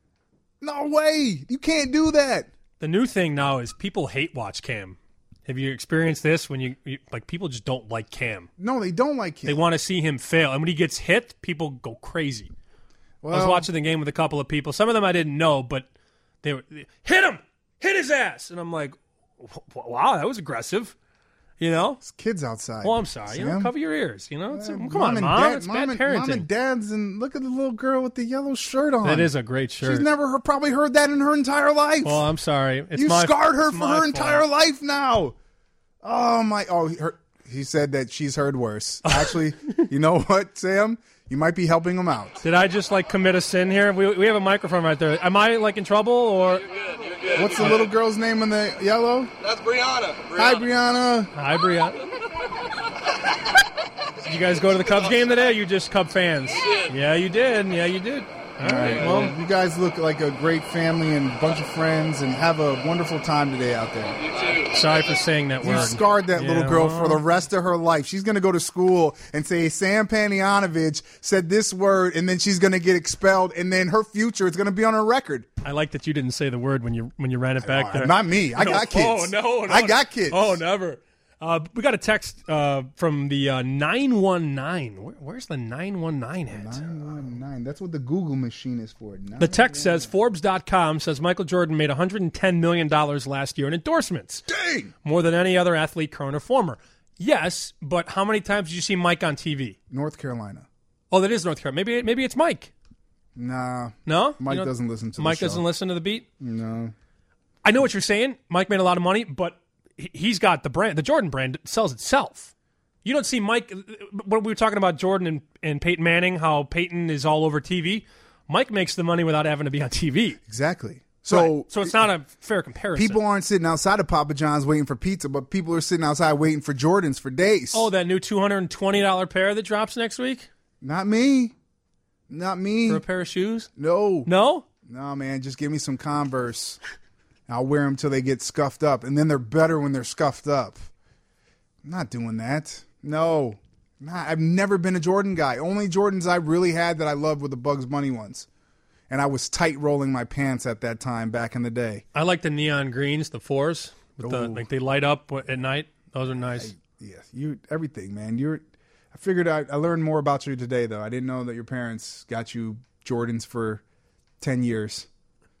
No way. You can't do that. The new thing now is people hate watch Cam. Have you experienced this when you, you like people just don't like Cam? No, they don't like him. They want to see him fail. And when he gets hit, people go crazy. Well, I was watching the game with a couple of people. Some of them I didn't know, but they were, hit him! Hit his ass! And I'm like, wow, that was aggressive. You know? It's kids outside. Well, I'm sorry. You know, Sam. cover your ears. You know, it's, Uh, come on, and mom. dad- It's mom bad and, parenting. Mom and dad's, and look at the little girl with the yellow shirt on. That is a great shirt. She's never heard, probably heard that in her entire life. Well, I'm sorry. It's you my, scarred her it's for my her fault. entire life now. Oh my! Oh, he, her, he said that she's heard worse. Actually, you know what, Sam? You might be helping him out. Did I just like commit a sin here? We we have a microphone right there. Am I like in trouble or? What's the little girl's name in the yellow? That's Brianna. Hi, Brianna. Hi, Brianna. Did you guys go to the Cubs game today? Or you just Cub fans? Yeah, you did. Yeah, you did. All right. Well, Well, you guys look like a great family and a bunch of friends, and have a wonderful time today out there. sorry for saying that You word. scarred that Yeah, little girl well. for the rest of her life. She's going to go to school and say Sam Panayotovich said this word, and then she's going to get expelled, and then her future is going to be on her record. I like that you didn't say the word when you when you ran it back there. Not me. I No. got kids. Oh no, no, I got kids. Oh, never. Uh, we got a text uh, from the uh, nine one nine. Where, where's the nine one nine at? nine one nine. That's what the Google machine is for. The text says Forbes dot com says Michael Jordan made one hundred ten million dollars last year in endorsements. Dang! More than any other athlete, current or former. Yes, but how many times did you see Mike on T V? North Carolina. Oh, that is North Carolina. Maybe maybe it's Mike. Nah. No? Mike You know, doesn't listen to Mike the show. doesn't listen to the beat? No. I know what you're saying. Mike made a lot of money, but he- he's got the brand. The Jordan brand sells itself. You don't see Mike. When we were talking about Jordan and, and Peyton Manning, how Peyton is all over T V. Mike makes the money without having to be on T V. Exactly. So, Right. so it's not a fair comparison. people aren't sitting outside of Papa John's waiting for pizza, but people are sitting outside waiting for Jordans for days. Oh, that new two hundred twenty dollars pair that drops next week Not me. Not me. for a pair of shoes? No. No? No, man. Just give me some Converse. I'll wear them till they get scuffed up, and then they're better when they're scuffed up. I'm not doing that. No. Nah, I've never been a Jordan guy. Only Jordans I really had that I loved were the Bugs Bunny ones. And I was tight rolling my pants at that time back in the day. I like the neon greens, the fours. With the, Ooh. like they light up at night. Those are nice. Yes, you everything, man. You're. I figured I, I learned more about you today, though. I didn't know that your parents got you Jordans for ten years.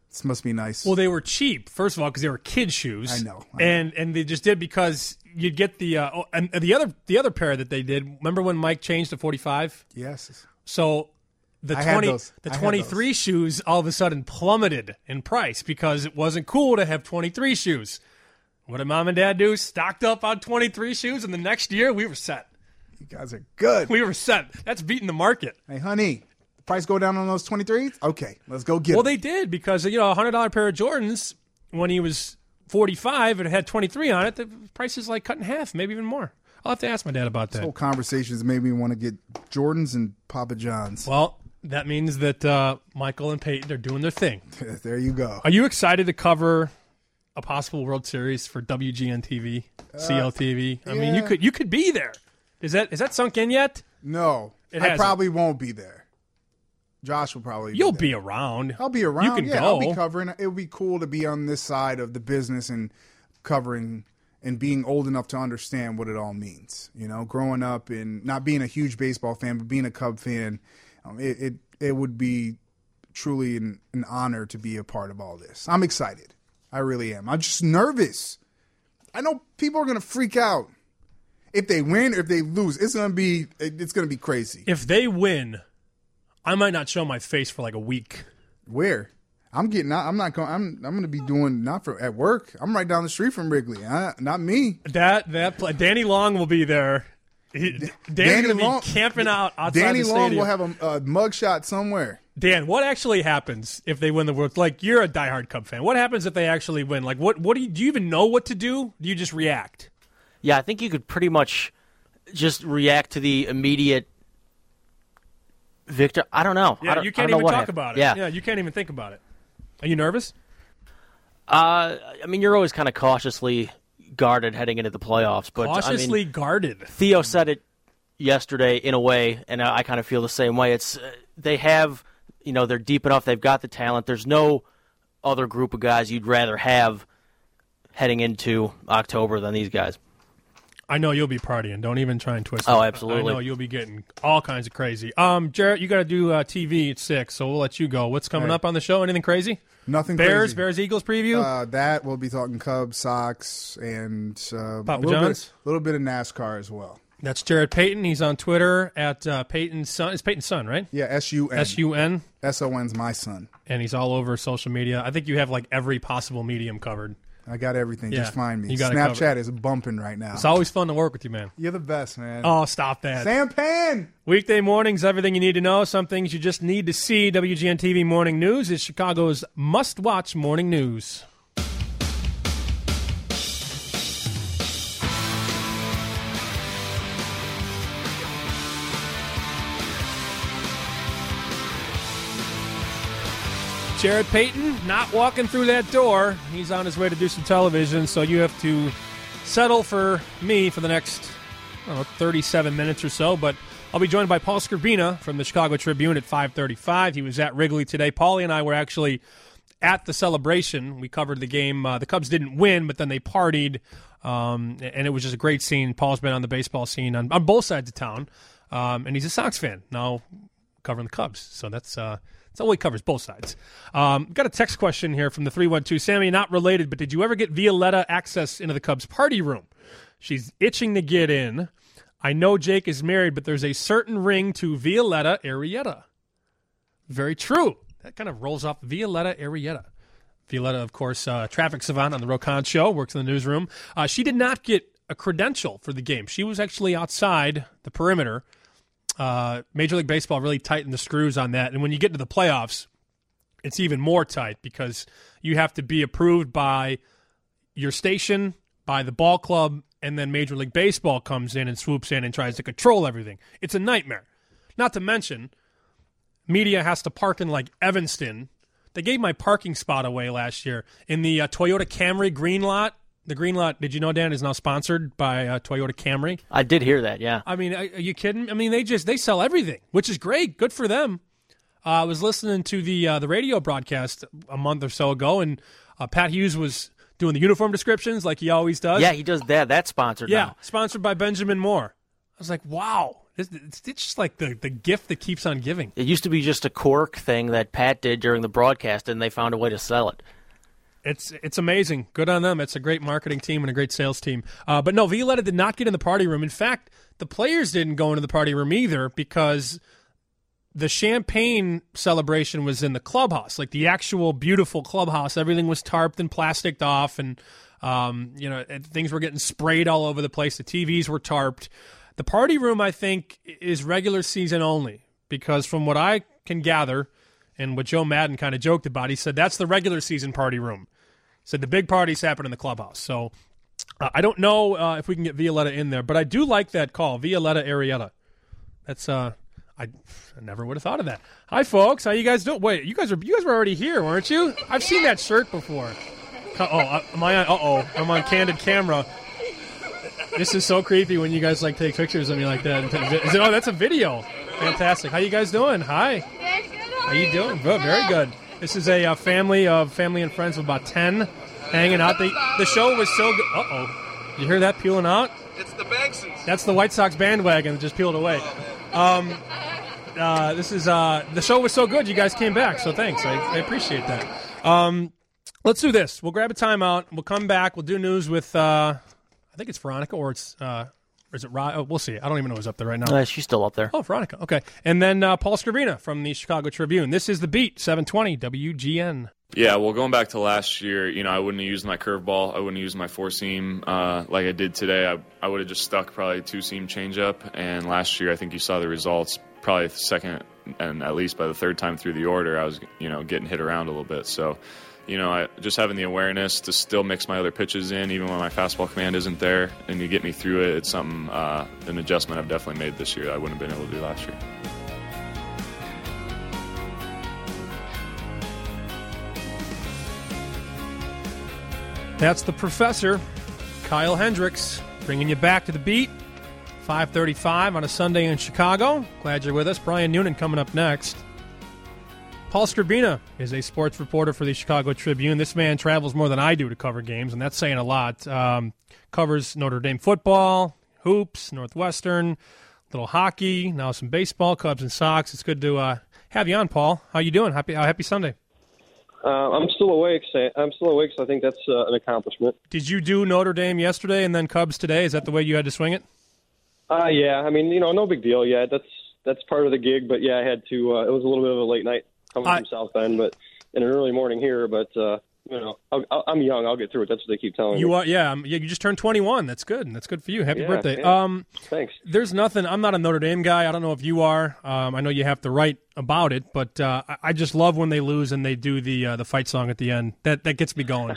This must be nice. Well, they were cheap, first of all, because they were kid shoes. I know. I and and they just did because you'd get the uh, oh, and the other the other pair that they did. Remember when Mike changed to forty-five? Yes. So the I had twenty those. the I had twenty-three shoes all of a sudden plummeted in price because it wasn't cool to have twenty-three shoes. What did Mom and Dad do? Stocked up on twenty-three shoes, and the next year we were set. You guys are good. We were set. That's beating the market. Hey, honey, the price go down on those twenty-threes? Okay, let's go get Well, them. they did because, you know, a one hundred dollars pair of Jordans, when he was forty-five and it had twenty-three on it, the price is like cut in half, maybe even more. I'll have to ask my dad about This that. whole conversation has made me want to get Jordans and Papa John's. Well, that means that uh, Michael and Peyton are doing their thing. There you go. Are you excited to cover a possible World Series for W G N T V, C L T V? I mean, you yeah. could you could be there. Is that is that sunk in yet? No, It I hasn't. probably won't be there. Josh will probably be You'll there. be around. I'll be around. You can yeah, go. I'll be covering. It would be cool to be on this side of the business and covering and being old enough to understand what it all means. You know, growing up and not being a huge baseball fan, but being a Cub fan, um, it, it it would be truly an, an honor to be a part of all this. I'm excited. I really am. I'm just nervous. I know people are going to freak out. If they win or if they lose, it's going to be it's going to be crazy. If they win, I might not show my face for like a week. Where? I'm getting out. I'm not going. I'm. I'm going to be doing not for at work. I'm right down the street from Wrigley. I, not me. That that play, Danny Long will be there. He, Danny's Danny going to Long- be camping out outside Danny the Long stadium. will have a, a mugshot somewhere. Dan, what actually happens if they win the World? Like, you're a diehard Cub fan. What happens if they actually win? Like, what? What do you do? You even know what to do? Do you just react? Yeah, I think you could pretty much just react to the immediate victor. I don't know. Yeah, I don't, you I can't don't know even what talk happened. about it. Yeah. yeah, you can't even think about it. Are you nervous? Uh, I mean, you're always kind of cautiously guarded heading into the playoffs. But Cautiously I mean, guarded. Theo said it yesterday in a way, and I, I kind of feel the same way. It's uh, they have, you know, they're deep enough. They've got the talent. There's no other group of guys you'd rather have heading into October than these guys. I know you'll be partying. Don't even try and twist it. Oh, absolutely. I know you'll be getting all kinds of crazy. Um, Jarrett, you got to do uh, T V at six, so we'll let you go. What's coming Right. up on the show? Anything crazy? Nothing Bears, crazy. Bears, Eagles preview? Uh, that we'll be talking Cubs, Sox, and uh, Papa a little John's? bit, little bit of NASCAR as well. That's Jarrett Payton. He's on Twitter at uh, Peyton's son. It's Peyton's son, right? Yeah, S U N. S U N. S O N's my son. And he's all over social media. I think you have like every possible medium covered. I got everything. Yeah, Just find me. you got it covered. Snapchat is bumping right now. It's always fun to work with you, man. You're the best, man. Oh, stop that. Sam Pan. Weekday mornings, everything you need to know, some things you just need to see. W G N T V Morning News is Chicago's must-watch morning news. Jarrett Payton not walking through that door. He's on his way to do some television, so you have to settle for me for the next I don't know, thirty-seven minutes or so. But I'll be joined by Paul Skrbina from the Chicago Tribune at five thirty-five. He was at Wrigley today. Paulie and I were actually at the celebration. We covered the game. Uh, the Cubs didn't win, but then they partied, um, and it was just a great scene. Paul's been on the baseball scene on, on both sides of town, um, and he's a Sox fan now covering the Cubs. So that's uh, that's all he covers, both sides. Um, got a text question here from the three one two. Sammy, not related, but did you ever get Violetta access into the Cubs party room? She's itching to get in. I know Jake is married, but there's a certain ring to Violetta Arrieta. Very true. That kind of rolls off Violetta Arrieta. Violetta, of course, uh, traffic savant on the Rokan show, works in the newsroom. Uh, she did not get a credential for the game. She was actually outside the perimeter. Uh, Major League Baseball really tightened the screws on that. And when you get to the playoffs, it's even more tight because you have to be approved by your station, by the ball club, and then Major League Baseball comes in and swoops in and tries to control everything. It's a nightmare. Not to mention, media has to park in like Evanston. They gave my parking spot away last year in the uh, Toyota Camry green lot. The green lot, did you know, Dan, is now sponsored by uh, Toyota Camry? I did hear that, yeah. I mean, are, are you kidding? I mean, they just they sell everything, which is great. Good for them. Uh, I was listening to the uh, the radio broadcast a month or so ago, and uh, Pat Hughes was doing the uniform descriptions like he always does. Yeah, he does that. That's sponsored Yeah, now. sponsored by Benjamin Moore. I was like, wow. It's, it's just like the, the gift that keeps on giving. It used to be just a quirk thing that Pat did during the broadcast, and they found a way to sell it. It's it's amazing. Good on them. It's a great marketing team and a great sales team. Uh, but no, Violetta did not get in the party room. In fact, the players didn't go into the party room either because the champagne celebration was in the clubhouse, like the actual beautiful clubhouse. Everything was tarped and plasticed off, and um, you know, and things were getting sprayed all over the place. The T Vs were tarped. The party room, I think, is regular season only because from what I can gather, and what Joe Madden kind of joked about, he said that's the regular season party room. He said the big parties happen in the clubhouse. So uh, I don't know uh, if we can get Violetta in there, but I do like that call, Violetta Arrieta. That's uh, I, I never would have thought of that. Hi, folks. How you guys doing? Wait, you guys are you guys were already here, weren't you? I've seen that shirt before. Oh, uh, am I on? Uh oh, I'm on candid camera. This is so creepy when you guys like take pictures of me like that. Is it, oh, that's a video. Fantastic. How you guys doing? Hi. How you doing? Good, very good. This is a uh, family of family and friends of about ten hanging out. The the show was so good. Uh oh, you hear that peeling out? It's the Banksons. That's the White Sox bandwagon that just peeled away. Um, uh, this is uh, the show was so good. You guys came back, so thanks. I, I appreciate that. Um, let's do this. We'll grab a timeout. We'll come back. We'll do news with uh, I think it's Veronica or it's. Uh, Or is it Rod? Oh, we'll see. I don't even know who's up there right now. Uh, she's still up there. Oh, Veronica. Okay. And then uh, Paul Scrivina from the Chicago Tribune. This is The Beat, seven twenty W G N. Yeah, well, going back to last year, you know, I wouldn't have used my curveball. I wouldn't have used my four-seam uh, like I did today. I, I would have just stuck probably a two-seam changeup. And last year, I think you saw the results probably the second and at least by the third time through the order, I was, you know, getting hit around a little bit. So, you know, I, just having the awareness to still mix my other pitches in, even when my fastball command isn't there, and to get me through it, it's something, uh, an adjustment I've definitely made this year that I wouldn't have been able to do last year. That's the professor, Kyle Hendricks, bringing you back to The Beat, five thirty-five on a Sunday in Chicago. Glad you're with us. Brian Noonan coming up next. Paul Scrivina is a sports reporter for the Chicago Tribune. This man travels more than I do to cover games, and that's saying a lot. Um, covers Notre Dame football, hoops, Northwestern, little hockey, now some baseball, Cubs and Sox. It's good to uh, have you on, Paul. How you doing? Happy uh, Happy Sunday. Uh, I'm still awake. So I'm still awake, so I think that's uh, an accomplishment. Did you do Notre Dame yesterday and then Cubs today? Is that the way you had to swing it? Uh, yeah. I mean, you know, no big deal. Yeah, that's that's part of the gig. But yeah, I had to. Uh, it was a little bit of a late night coming I, from South Bend, but in an early morning here. But uh, you know, I'll, I'm young. I'll get through it. That's what they keep telling you me. You are, yeah, um, yeah. You just turned twenty-one. That's good. That's good for you. Happy yeah, birthday. Yeah. Um, Thanks. There's nothing. I'm not a Notre Dame guy. I don't know if you are. Um, I know you have to write about it, but uh, I, I just love when they lose and they do the uh, the fight song at the end. That that gets me going.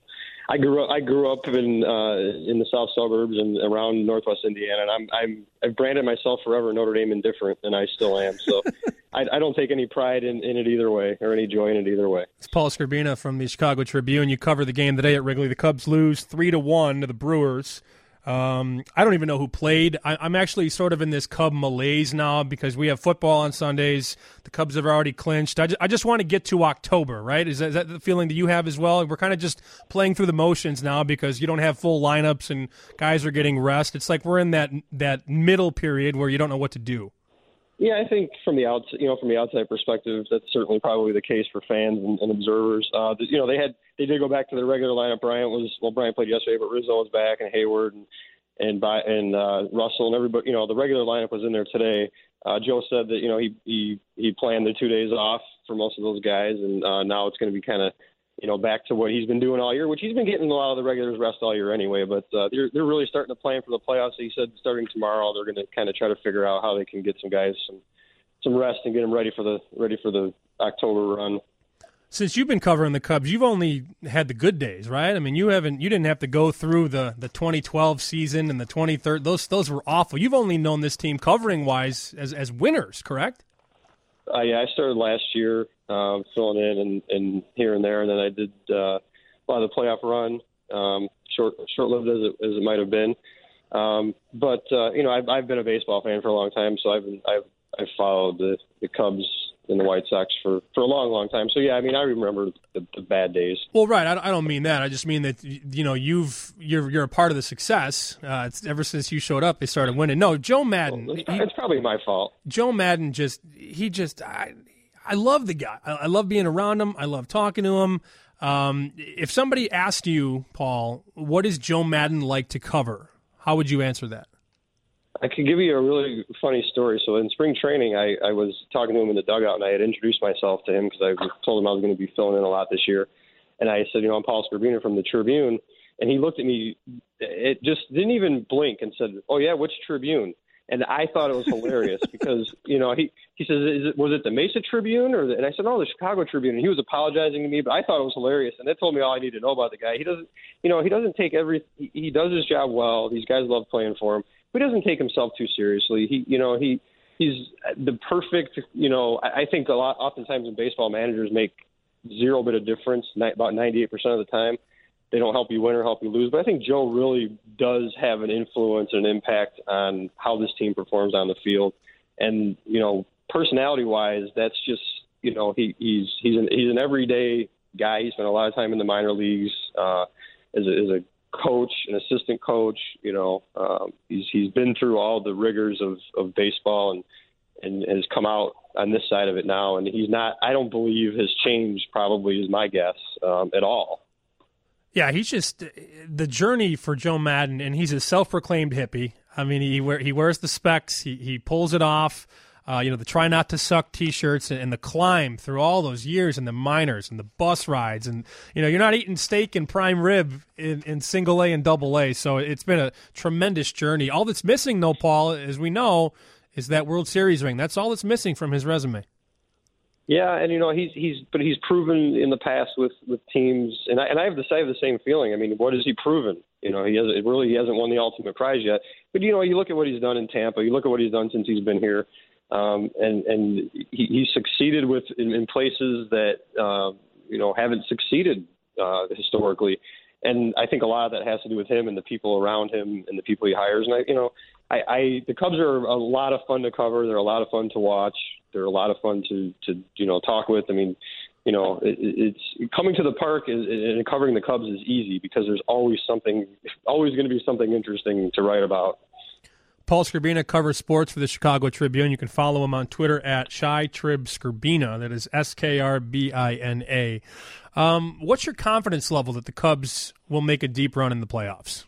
I grew up. I grew up in uh, in the south suburbs and around Northwest Indiana, and I'm I'm I've branded myself forever Notre Dame indifferent, and I still am. So I, I don't take any pride in, in it either way, or any joy in it either way. It's Paul Scrivina from the Chicago Tribune. You cover the game today at Wrigley. The Cubs lose three to one to the Brewers. Um, I don't even know who played. I, I'm actually sort of in this Cub malaise now because we have football on Sundays. The Cubs have already clinched. I just, I just want to get to October, right? Is that, is that the feeling that you have as well? We're kind of just playing through the motions now because you don't have full lineups and guys are getting rest. It's like we're in that that middle period where you don't know what to do. Yeah, I think from the outs, you know, from the outside perspective, that's certainly probably the case for fans and, and observers. Uh, you know, they had they did go back to their regular lineup. Bryant was well, Bryant played yesterday, but Rizzo was back, and Hayward and and by and uh, Russell and everybody. You know, the regular lineup was in there today. Uh, Joe said that you know he he he planned the two days off for most of those guys, and uh, now it's going to be kind of you know back to what he's been doing all year, which he's been getting a lot of the regulars rest all year anyway. But uh, they're they're really starting to plan for the playoffs. He said starting tomorrow they're going to kind of try to figure out how they can get some guys some. some rest and get them ready for the ready for the October run. Since you've been covering the Cubs, you've only had the good days, right? I mean, you haven't you didn't have to go through the, the twenty twelve season and the twenty thirteen. Those those were awful. You've only known this team covering wise as as winners, correct? Uh, yeah, I started last year uh, filling in and, and here and there, and then I did uh, a lot of the playoff run, um, short short lived as it as it might have been. Um, but uh, you know, I've I've been a baseball fan for a long time, so I've been, I've I've followed the, the Cubs in the White Sox for, for a long, long time. So yeah, I mean, I remember the, the bad days. Well, right. I, I don't mean that. I just mean that you know you've you're you're a part of the success. Uh, it's ever since you showed up, they started winning. No, Joe Madden. Well, it's, he, it's probably my fault. Joe Madden just he just I I love the guy. I, I love being around him. I love talking to him. Um, if somebody asked you, Paul, what is Joe Madden like to cover, how would you answer that? I could give you a really funny story. So in spring training, I, I was talking to him in the dugout, and I had introduced myself to him because I told him I was going to be filling in a lot this year. And I said, you know, I'm Paul Scarbina from the Tribune. And he looked at me, it just didn't even blink and said, oh, yeah, which Tribune? And I thought it was hilarious because, you know, he, he says, Is it, was it the Mesa Tribune? or the, And I said, no, the Chicago Tribune. And he was apologizing to me, but I thought it was hilarious. And that told me all I need to know about the guy. He doesn't, you know, he doesn't take every, he, he does his job well. These guys love playing for him. But he doesn't take himself too seriously. He, you know, he, he's the perfect, you know, I, I think a lot, oftentimes in baseball, managers make zero bit of difference, about ninety-eight percent of the time. They don't help you win or help you lose. But I think Joe really does have an influence and an impact on how this team performs on the field. And, you know, personality-wise, that's just, you know, he, he's he's an, he's an everyday guy. He spent a lot of time in the minor leagues uh, as, a, as a coach, an assistant coach. You know, um, he's he's been through all the rigors of, of baseball and, and has come out on this side of it now. And he's not, I don't believe has changed, probably is my guess, um, at all. Yeah, he's just the journey for Joe Madden, and he's a self-proclaimed hippie. I mean, he wear, he wears the specs, he he pulls it off. Uh, you know, the try not to suck T-shirts and, and the climb through all those years in the minors and the bus rides, and you know, you're not eating steak and prime rib in, in single A and double A. So it's been a tremendous journey. All that's missing, though, Paul, as we know, is that World Series ring. That's all that's missing from his resume. Yeah, and you know he's he's but he's proven in the past with, with teams, and I and I have the I have the same feeling. I mean, what has he proven? You know, he has it really he hasn't won the ultimate prize yet. But you know, you look at what he's done in Tampa, you look at what he's done since he's been here, um, and and he, he's succeeded with in, in places that uh, you know haven't succeeded uh, historically. And I think a lot of that has to do with him and the people around him and the people he hires. And I, you know, I, I the Cubs are a lot of fun to cover. They're a lot of fun to watch. They're a lot of fun to, to you know, talk with. I mean, you know, it, it's coming to the park is, and covering the Cubs is easy because there's always something, always going to be something interesting to write about. Paul Scarbina covers sports for the Chicago Tribune. You can follow him on Twitter at ShyTribScarbina. That is S K R B I N A. Um, what's your confidence level that the Cubs will make a deep run in the playoffs?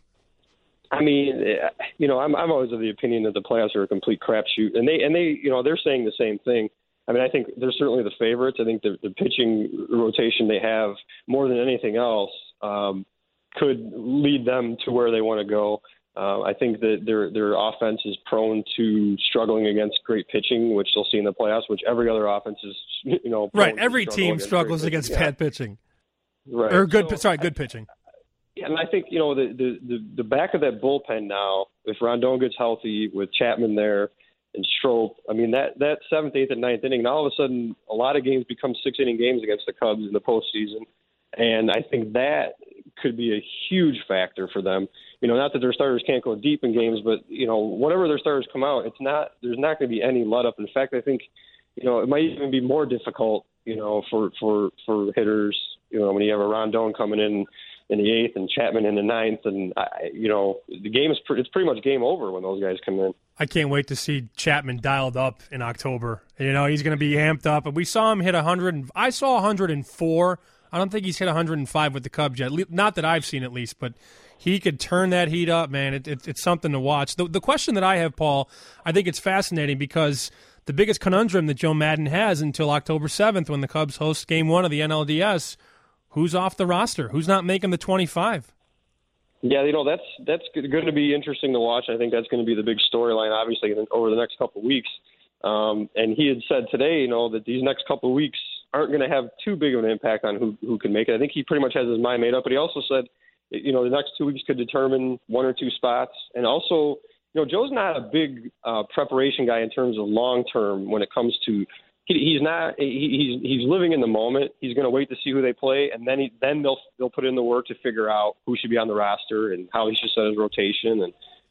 I mean, you know, I'm I'm always of the opinion that the playoffs are a complete crapshoot, and they and they you know they're saying the same thing. I mean, I think they're certainly the favorites. I think the, the pitching rotation they have more than anything else um, could lead them to where they want to go. Uh, I think that their their offense is prone to struggling against great pitching, which they'll see in the playoffs. Which every other offense is, you know, right. Every team against struggles against bad yeah. pitching, right? Or good, so, sorry, good pitching. Yeah, and I think you know the, the the the back of that bullpen now, if Rondon gets healthy with Chapman there and Strop, I mean that that seventh, eighth, and ninth inning. Now all of a sudden, a lot of games become six inning games against the Cubs in the postseason, and I think that could be a huge factor for them. You know, not that their starters can't go deep in games, but you know, whenever their starters come out, it's not there's not going to be any let up. In fact, I think you know it might even be more difficult. You know, for for for hitters. You know, when you have a Rondon coming in in the eighth and Chapman in the ninth, and I, you know, the game is pre- it's pretty much game over when those guys come in. I can't wait to see Chapman dialed up in October. You know, he's going to be amped up. And we saw him hit one hundred. I saw one hundred four. I don't think he's hit one hundred five with the Cubs yet. Not that I've seen, at least, but he could turn that heat up, man. It, it, it's something to watch. The, the question that I have, Paul, I think it's fascinating because the biggest conundrum that Joe Madden has until October seventh when the Cubs host Game One of the N L D S. Who's off the roster? Who's not making the twenty-five? Yeah, you know, that's that's going to be interesting to watch. I think that's going to be the big storyline, obviously, over the next couple of weeks. Um, and he had said today, you know, that these next couple of weeks aren't going to have too big of an impact on who, who can make it. I think he pretty much has his mind made up. But he also said, you know, the next two weeks could determine one or two spots. And also, you know, Joe's not a big uh, preparation guy in terms of long-term when it comes to – He's not. He's he's living in the moment. He's going to wait to see who they play, and then he, then they'll they'll put in the work to figure out who should be on the roster and how he should set his rotation. And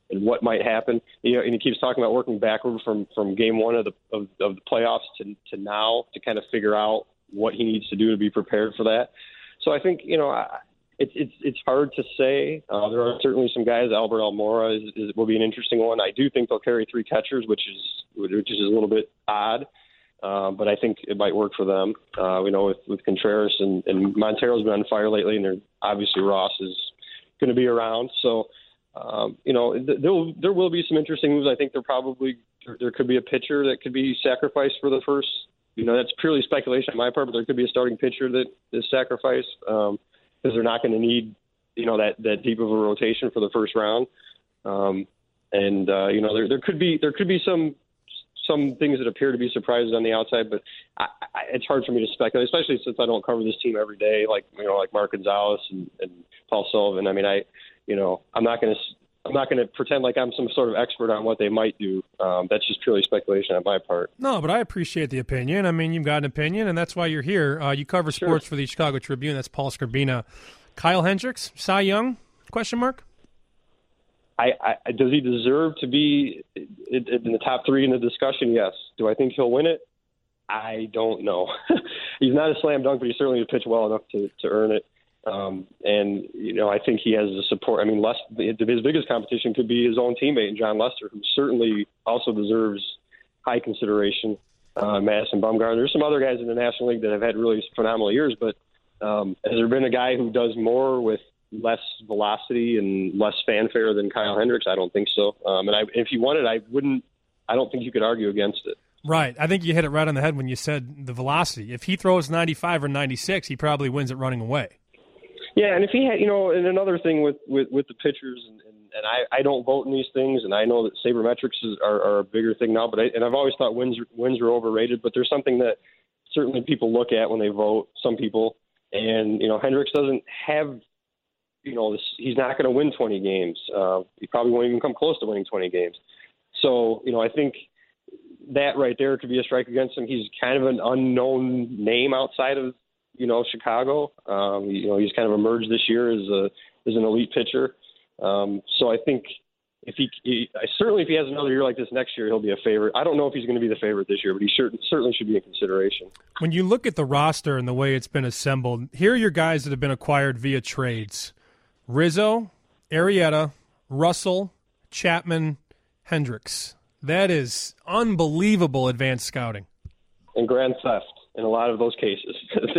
and what might happen. You know, and he keeps talking about working backward from, from game one of the of, of the playoffs to to now to kind of figure out what he needs to do to be prepared for that. So I think, you know, I, it's it's it's hard to say. Uh, there are certainly some guys. Albert Almora is, is will be an interesting one. I do think they'll carry three catchers, which is which is a little bit odd. Uh, but I think it might work for them. Uh, we know with, with Contreras and, and Montero's been on fire lately, and they're, obviously Ross is going to be around. So, um, you know, th- there will, there will be some interesting moves. I think there probably there could be a pitcher that could be sacrificed for the first. You know, that's purely speculation on my part, but there could be a starting pitcher that is sacrificed because um, they're not going to need, you know, that, that deep of a rotation for the first round. Um, and uh, you know, there there could be there could be some. some things that appear to be surprises on the outside, but I, I, it's hard for me to speculate, especially since I don't cover this team every day, like, you know, like Mark Gonzalez and, and Paul Sullivan. I mean, I, you know, I'm not going to, I'm not going to pretend like I'm some sort of expert on what they might do. Um, that's just purely speculation on my part. No, but I appreciate the opinion. I mean, you've got an opinion, and that's why you're here. Uh, you cover sports sure. for the Chicago Tribune. That's Paul Skrbina. Kyle Hendricks, Cy Young, question mark? I, I, does he deserve to be in, in the top three in the discussion? Yes. Do I think he'll win it? I don't know. He's not a slam dunk, but he certainly pitched well enough to, to earn it. Um, and, you know, I think he has the support. I mean, Les, his biggest competition could be his own teammate, John Lester, who certainly also deserves high consideration. Uh, Madison Bumgarner. There's some other guys in the National League that have had really phenomenal years, but um, has there been a guy who does more with less velocity and less fanfare than Kyle Hendricks? I don't think so. Um, and I, if he won it, I wouldn't. I don't think you could argue against it. Right. I think you hit it right on the head when you said the velocity. If he throws ninety-five or ninety-six, he probably wins it running away. Yeah, and if he had, you know, and another thing with, with, with the pitchers, and, and, and I, I don't vote in these things, and I know that sabermetrics is, are, are a bigger thing now, but I, and I've always thought wins wins are overrated, but there's something that certainly people look at when they vote. Some people, and you know, Hendricks doesn't have. You know, this, he's not going to win twenty games. Uh, he probably won't even come close to winning twenty games. So, you know, I think that right there could be a strike against him. He's kind of an unknown name outside of, you know, Chicago. Um, you know, he's kind of emerged this year as a as an elite pitcher. Um, so I think if he, he certainly if he has another year like this next year, he'll be a favorite. I don't know if he's going to be the favorite this year, but he sure, certainly should be in consideration. When you look at the roster and the way it's been assembled, here are your guys that have been acquired via trades. Rizzo, Arrieta, Russell, Chapman, Hendricks. That is unbelievable advanced scouting. And grand theft in a lot of those cases.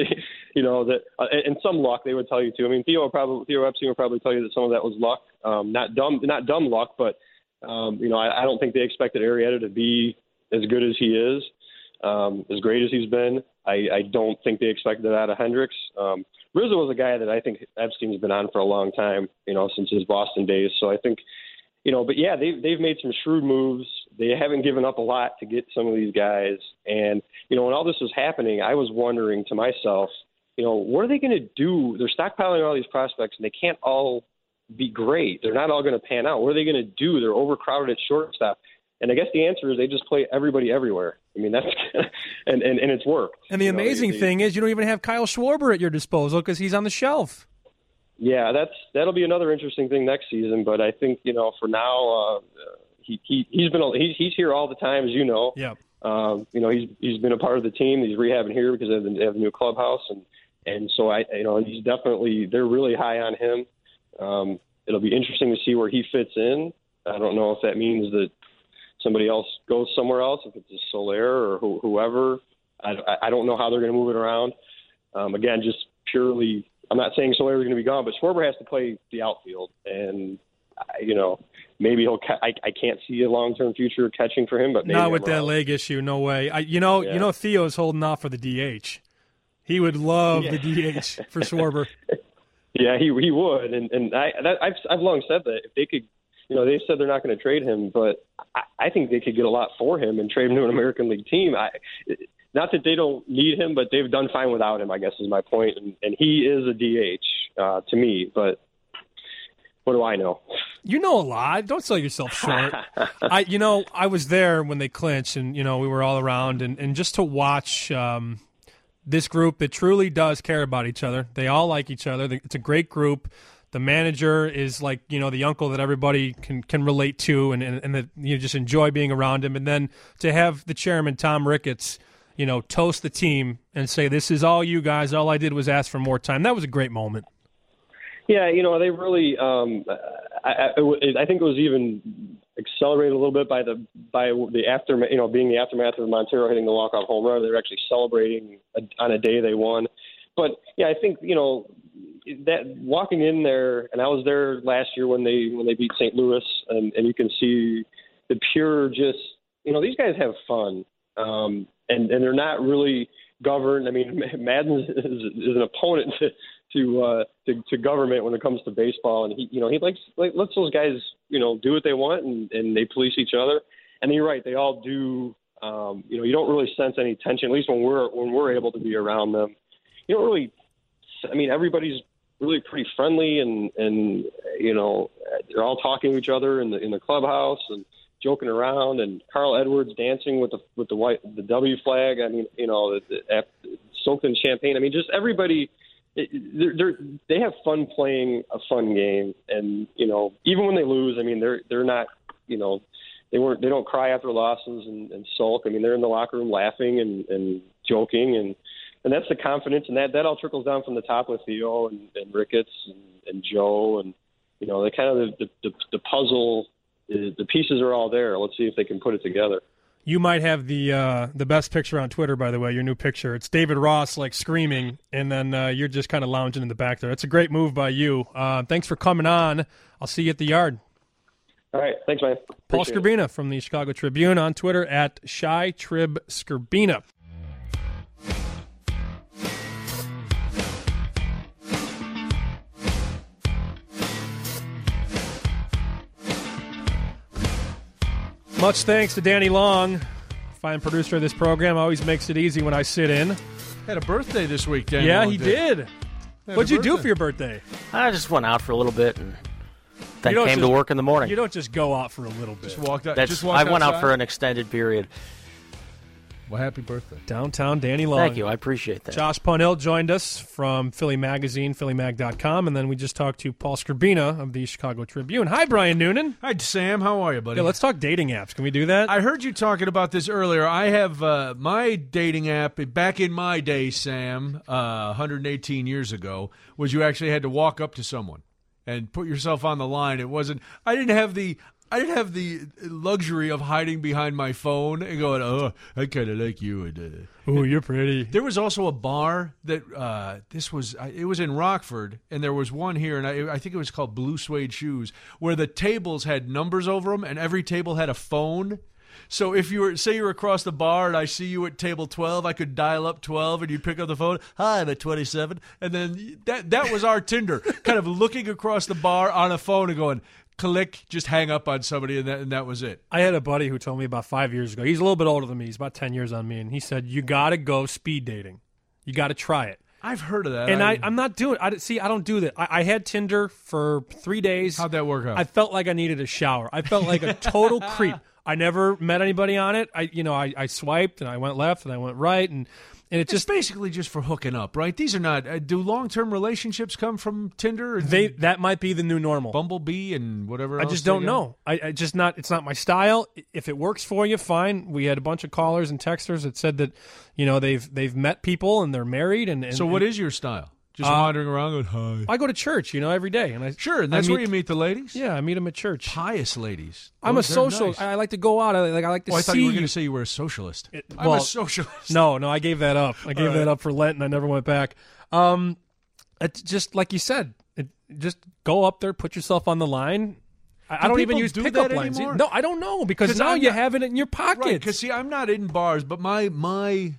you know, that uh, and some luck they would tell you too. I mean, Theo probably Theo Epstein would probably tell you that some of that was luck, um, not dumb, not dumb luck, but um, you know, I, I don't think they expected Arrieta to be as good as he is, um, as great as he's been. I, I don't think they expected that out of Hendricks. Um, Rizzo was a guy that I think Epstein's been on for a long time, you know, since his Boston days. So I think, you know, but yeah, they've, they've made some shrewd moves. They haven't given up a lot to get some of these guys. And, you know, when all this was happening, I was wondering to myself, you know, what are they going to do? They're stockpiling all these prospects and they can't all be great. They're not all going to pan out. What are they going to do? They're overcrowded at shortstop. And I guess the answer is they just play everybody everywhere. I mean, that's and, and, and it's worked. And the you amazing know, they, thing they, is you don't even have Kyle Schwarber at your disposal because he's on the shelf. Yeah, that's that'll be another interesting thing next season. But I think, you know, for now, uh, he, he he's been he's he's here all the time, as you know. Yeah. Um, you know, he's he's been a part of the team. He's rehabbing here because they have, they have a new clubhouse, and and so I you know he's definitely they're really high on him. Um, it'll be interesting to see where he fits in. I don't know if that means that somebody else goes somewhere else, if it's a Soler or wh- whoever. I, I don't know how they're going to move it around. Um, again, just purely, I'm not saying Soler is going to be gone, but Schwarber has to play the outfield. And, you know, maybe he'll, ca- I, I can't see a long-term future catching for him, but maybe Not I'm with that wrong. leg issue, no way. I, you know, Yeah. you know, Theo's holding off for the D H. He would love Yeah. the D H for Schwarber. Yeah, he he would. And, and I, that, I've, I've long said that if they could, you know, they said they're not going to trade him, but I, I think they could get a lot for him and trade him to an American League team. I, not that they don't need him, but they've done fine without him, I guess is my point. And, and he is a D H uh, to me, but what do I know? You know a lot. Don't sell yourself short. I, you know, I was there when they clinched, and you know we were all around, and, and just to watch um, this group that truly does care about each other. They all like each other. It's a great group. The manager is like, you know, the uncle that everybody can, can relate to and, and, and that you just enjoy being around him. And then to have the chairman, Tom Ricketts, you know, toast the team and say, this is all you guys. All I did was ask for more time. That was a great moment. Yeah, you know, they really um, – I, I, I think it was even accelerated a little bit by the by the after you know being the aftermath of Montero hitting the walk-off home run. They were actually celebrating a, on a day they won. But, yeah, I think, you know, that walking in there, and I was there last year when they when they beat Saint Louis, and, and you can see the pure just – you know, these guys have fun, um, and, and they're not really governed. I mean, Madden is, is an opponent to – to uh to, to government when it comes to baseball, and he you know he likes like lets those guys you know do what they want, and, and they police each other. And you're right, they all do. Um, you know, you don't really sense any tension, at least when we're when we're able to be around them. You don't really. I mean, everybody's really pretty friendly, and and you know they're all talking to each other in the in the clubhouse and joking around. And Carl Edwards dancing with the with the white the W flag. I mean, you know, the, the, soaked in champagne. I mean, just everybody. It, they're, they're, they have fun playing a fun game, and you know, even when they lose, I mean, they're they're not, you know, they weren't they don't cry after losses and, and sulk. I mean, they're in the locker room laughing and, and joking, and, and that's the confidence, and that, that all trickles down from the top with Theo and, and Ricketts and, and Joe, and you know, they kind of the the, the puzzle, is, the pieces are all there. Let's see if they can put it together. You might have the uh, the best picture on Twitter, by the way, your new picture. It's David Ross, like, screaming, and then uh, you're just kind of lounging in the back there. It's a great move by you. Uh, thanks for coming on. I'll see you at the yard. All right. Thanks, man. Appreciate Paul it. Scribina from the Chicago Tribune on Twitter at ShyTribScribina. Much thanks to Danny Long, fine producer of this program. Always makes it easy when I sit in. Had a birthday this week, Danny Yeah, Long he did. did. What'd you do for your birthday? I just went out for a little bit and then You don't came just- to work in the morning. You don't just go out for a little bit. Just walked out. That's, just walked I went out outside? for an extended period. Well, happy birthday. Downtown Danny Long. Thank you. I appreciate that. Josh Punhill joined us from Philly Magazine, philly mag dot com, and then we just talked to Paul Scribina of the Chicago Tribune. Hi, Brian Noonan. Hi, Sam. How are you, buddy? Yeah, let's talk dating apps. Can we do that? I heard you talking about this earlier. I have uh, my dating app back in my day, Sam, uh, one hundred eighteen years ago, was you actually had to walk up to someone and put yourself on the line. It wasn't. I didn't have the. I didn't have the luxury of hiding behind my phone and going, "Oh, I kind of like you." And, uh, Ooh, you're pretty. There was also a bar that uh, this was. It was in Rockford, and there was one here, and I, I think it was called Blue Suede Shoes, where the tables had numbers over them, and every table had a phone. So if you were, say you were across the bar and I see you at table twelve, I could dial up twelve and you'd pick up the phone. Hi, I'm at twenty-seven. And then that that was our Tinder, kind of looking across the bar on a phone and going, click, just hang up on somebody, and that, and that was it. I had a buddy who told me about five years ago. He's a little bit older than me. He's about ten years on me. And he said, you got to go speed dating. You got to try it. I've heard of that. And I, I, I'm not doing I See, I don't do that. I, I had Tinder for three days. How'd that work out? I felt like I needed a shower. I felt like a total creep. I never met anybody on it. I, you know, I, I swiped and I went left and I went right, and and it it's just basically just for hooking up, right? These are not. Uh, do long-term relationships come from Tinder? And they that might be the new normal. Bumblebee and whatever. I else just they don't got? know. I, I just not. It's not my style. If it works for you, fine. We had a bunch of callers and texters that said that, you know, they've they've met people and they're married. And, and So what and, is your style? Just Uh, wandering around going, hi. I go to church, you know, every day, and I Sure, and that's I meet, where you meet the ladies? Yeah, I meet them at church. Pious ladies. I'm Oh, a they're social. nice. I like to go out. I like. I like to Oh, I see. thought you were going to say you were a socialist. It- I'm well, a socialist. No, no, I gave that up. I gave All that right. up for Lent, and I never went back. Um, it's just like you said. It, just go up there, put yourself on the line. I, I Do don't even people use do pickup that lines. anymore? No, I don't know because 'Cause now I'm you not- have it in your pocket. Right, because see, I'm not in bars, but my my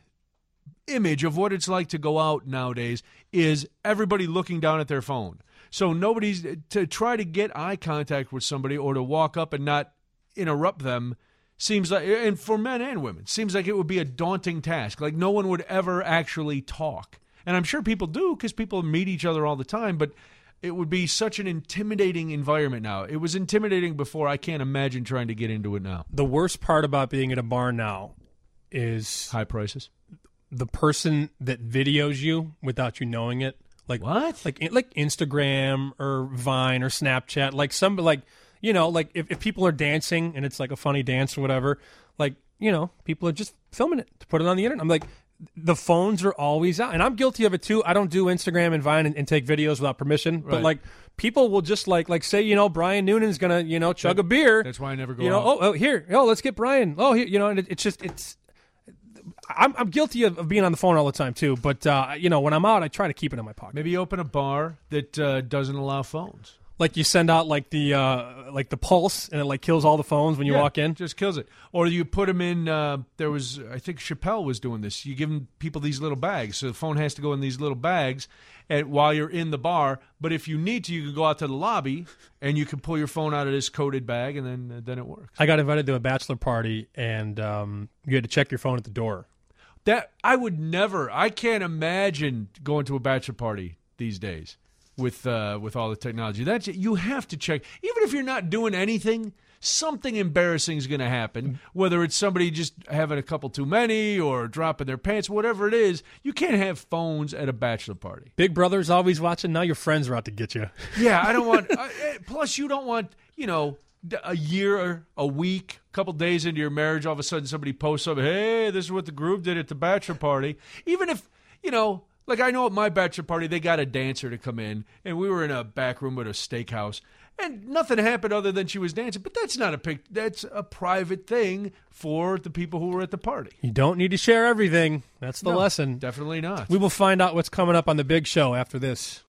image of what it's like to go out nowadays is everybody looking down at their phone. So nobody's to try to get eye contact with somebody or to walk up and not interrupt them seems like, and for men and women, seems like it would be a daunting task. Like no one would ever actually talk. And I'm sure people do because people meet each other all the time, but it would be such an intimidating environment now. It was intimidating before. I can't imagine trying to get into it now. The worst part about being at a bar now is high prices. The person that videos you without you knowing it. Like what? Like like Instagram or Vine or Snapchat. Like some like you know like if, if people are dancing and it's like a funny dance or whatever, like you know people are just filming it to put it on the internet. I'm like, the phones are always out, and I'm guilty of it too. I don't do Instagram and Vine and, and take videos without permission, Right. but like people will just like like say you know Brian Noonan's gonna you know chug That- a beer. That's why I never go You know, out. oh, oh here, oh let's get Brian. Oh here, you know, and it, it's just it's. I'm I'm guilty of, of being on the phone all the time too, but uh, you know when I'm out, I try to keep it in my pocket. Maybe open a bar that uh, doesn't allow phones. Like you send out like the uh, like the pulse, and it like kills all the phones when you Yeah, walk in. Just kills it. Or you put them in. Uh, there was, I think Chappelle was doing this. You give 'em people these little bags, so the phone has to go in these little bags, and while you're in the bar. But if you need to, you can go out to the lobby and you can pull your phone out of this coated bag, and then uh, then it works. I got invited to a bachelor party, and um, you had to check your phone at the door. That I would never. I can't imagine going to a bachelor party these days with uh, with all the technology. That's you have to check, even if you're not doing anything. Something embarrassing is going to happen, whether it's somebody just having a couple too many or dropping their pants, whatever it is. You can't have phones at a bachelor party. Big Brother's always watching. Now your friends are out to get you. Yeah, I don't want. uh, plus, you don't want you know d- a year, or a week, a couple days into your marriage, all of a sudden somebody posts up, "Hey, this is what the group did at the bachelor party." Even if you know. Like, I know at my bachelor party, they got a dancer to come in, and we were in a back room at a steakhouse, and nothing happened other than she was dancing. But that's not a pic. That's a private thing for the people who were at the party. You don't need to share everything. That's the No, lesson. Definitely not. We will find out what's coming up on the big show after this.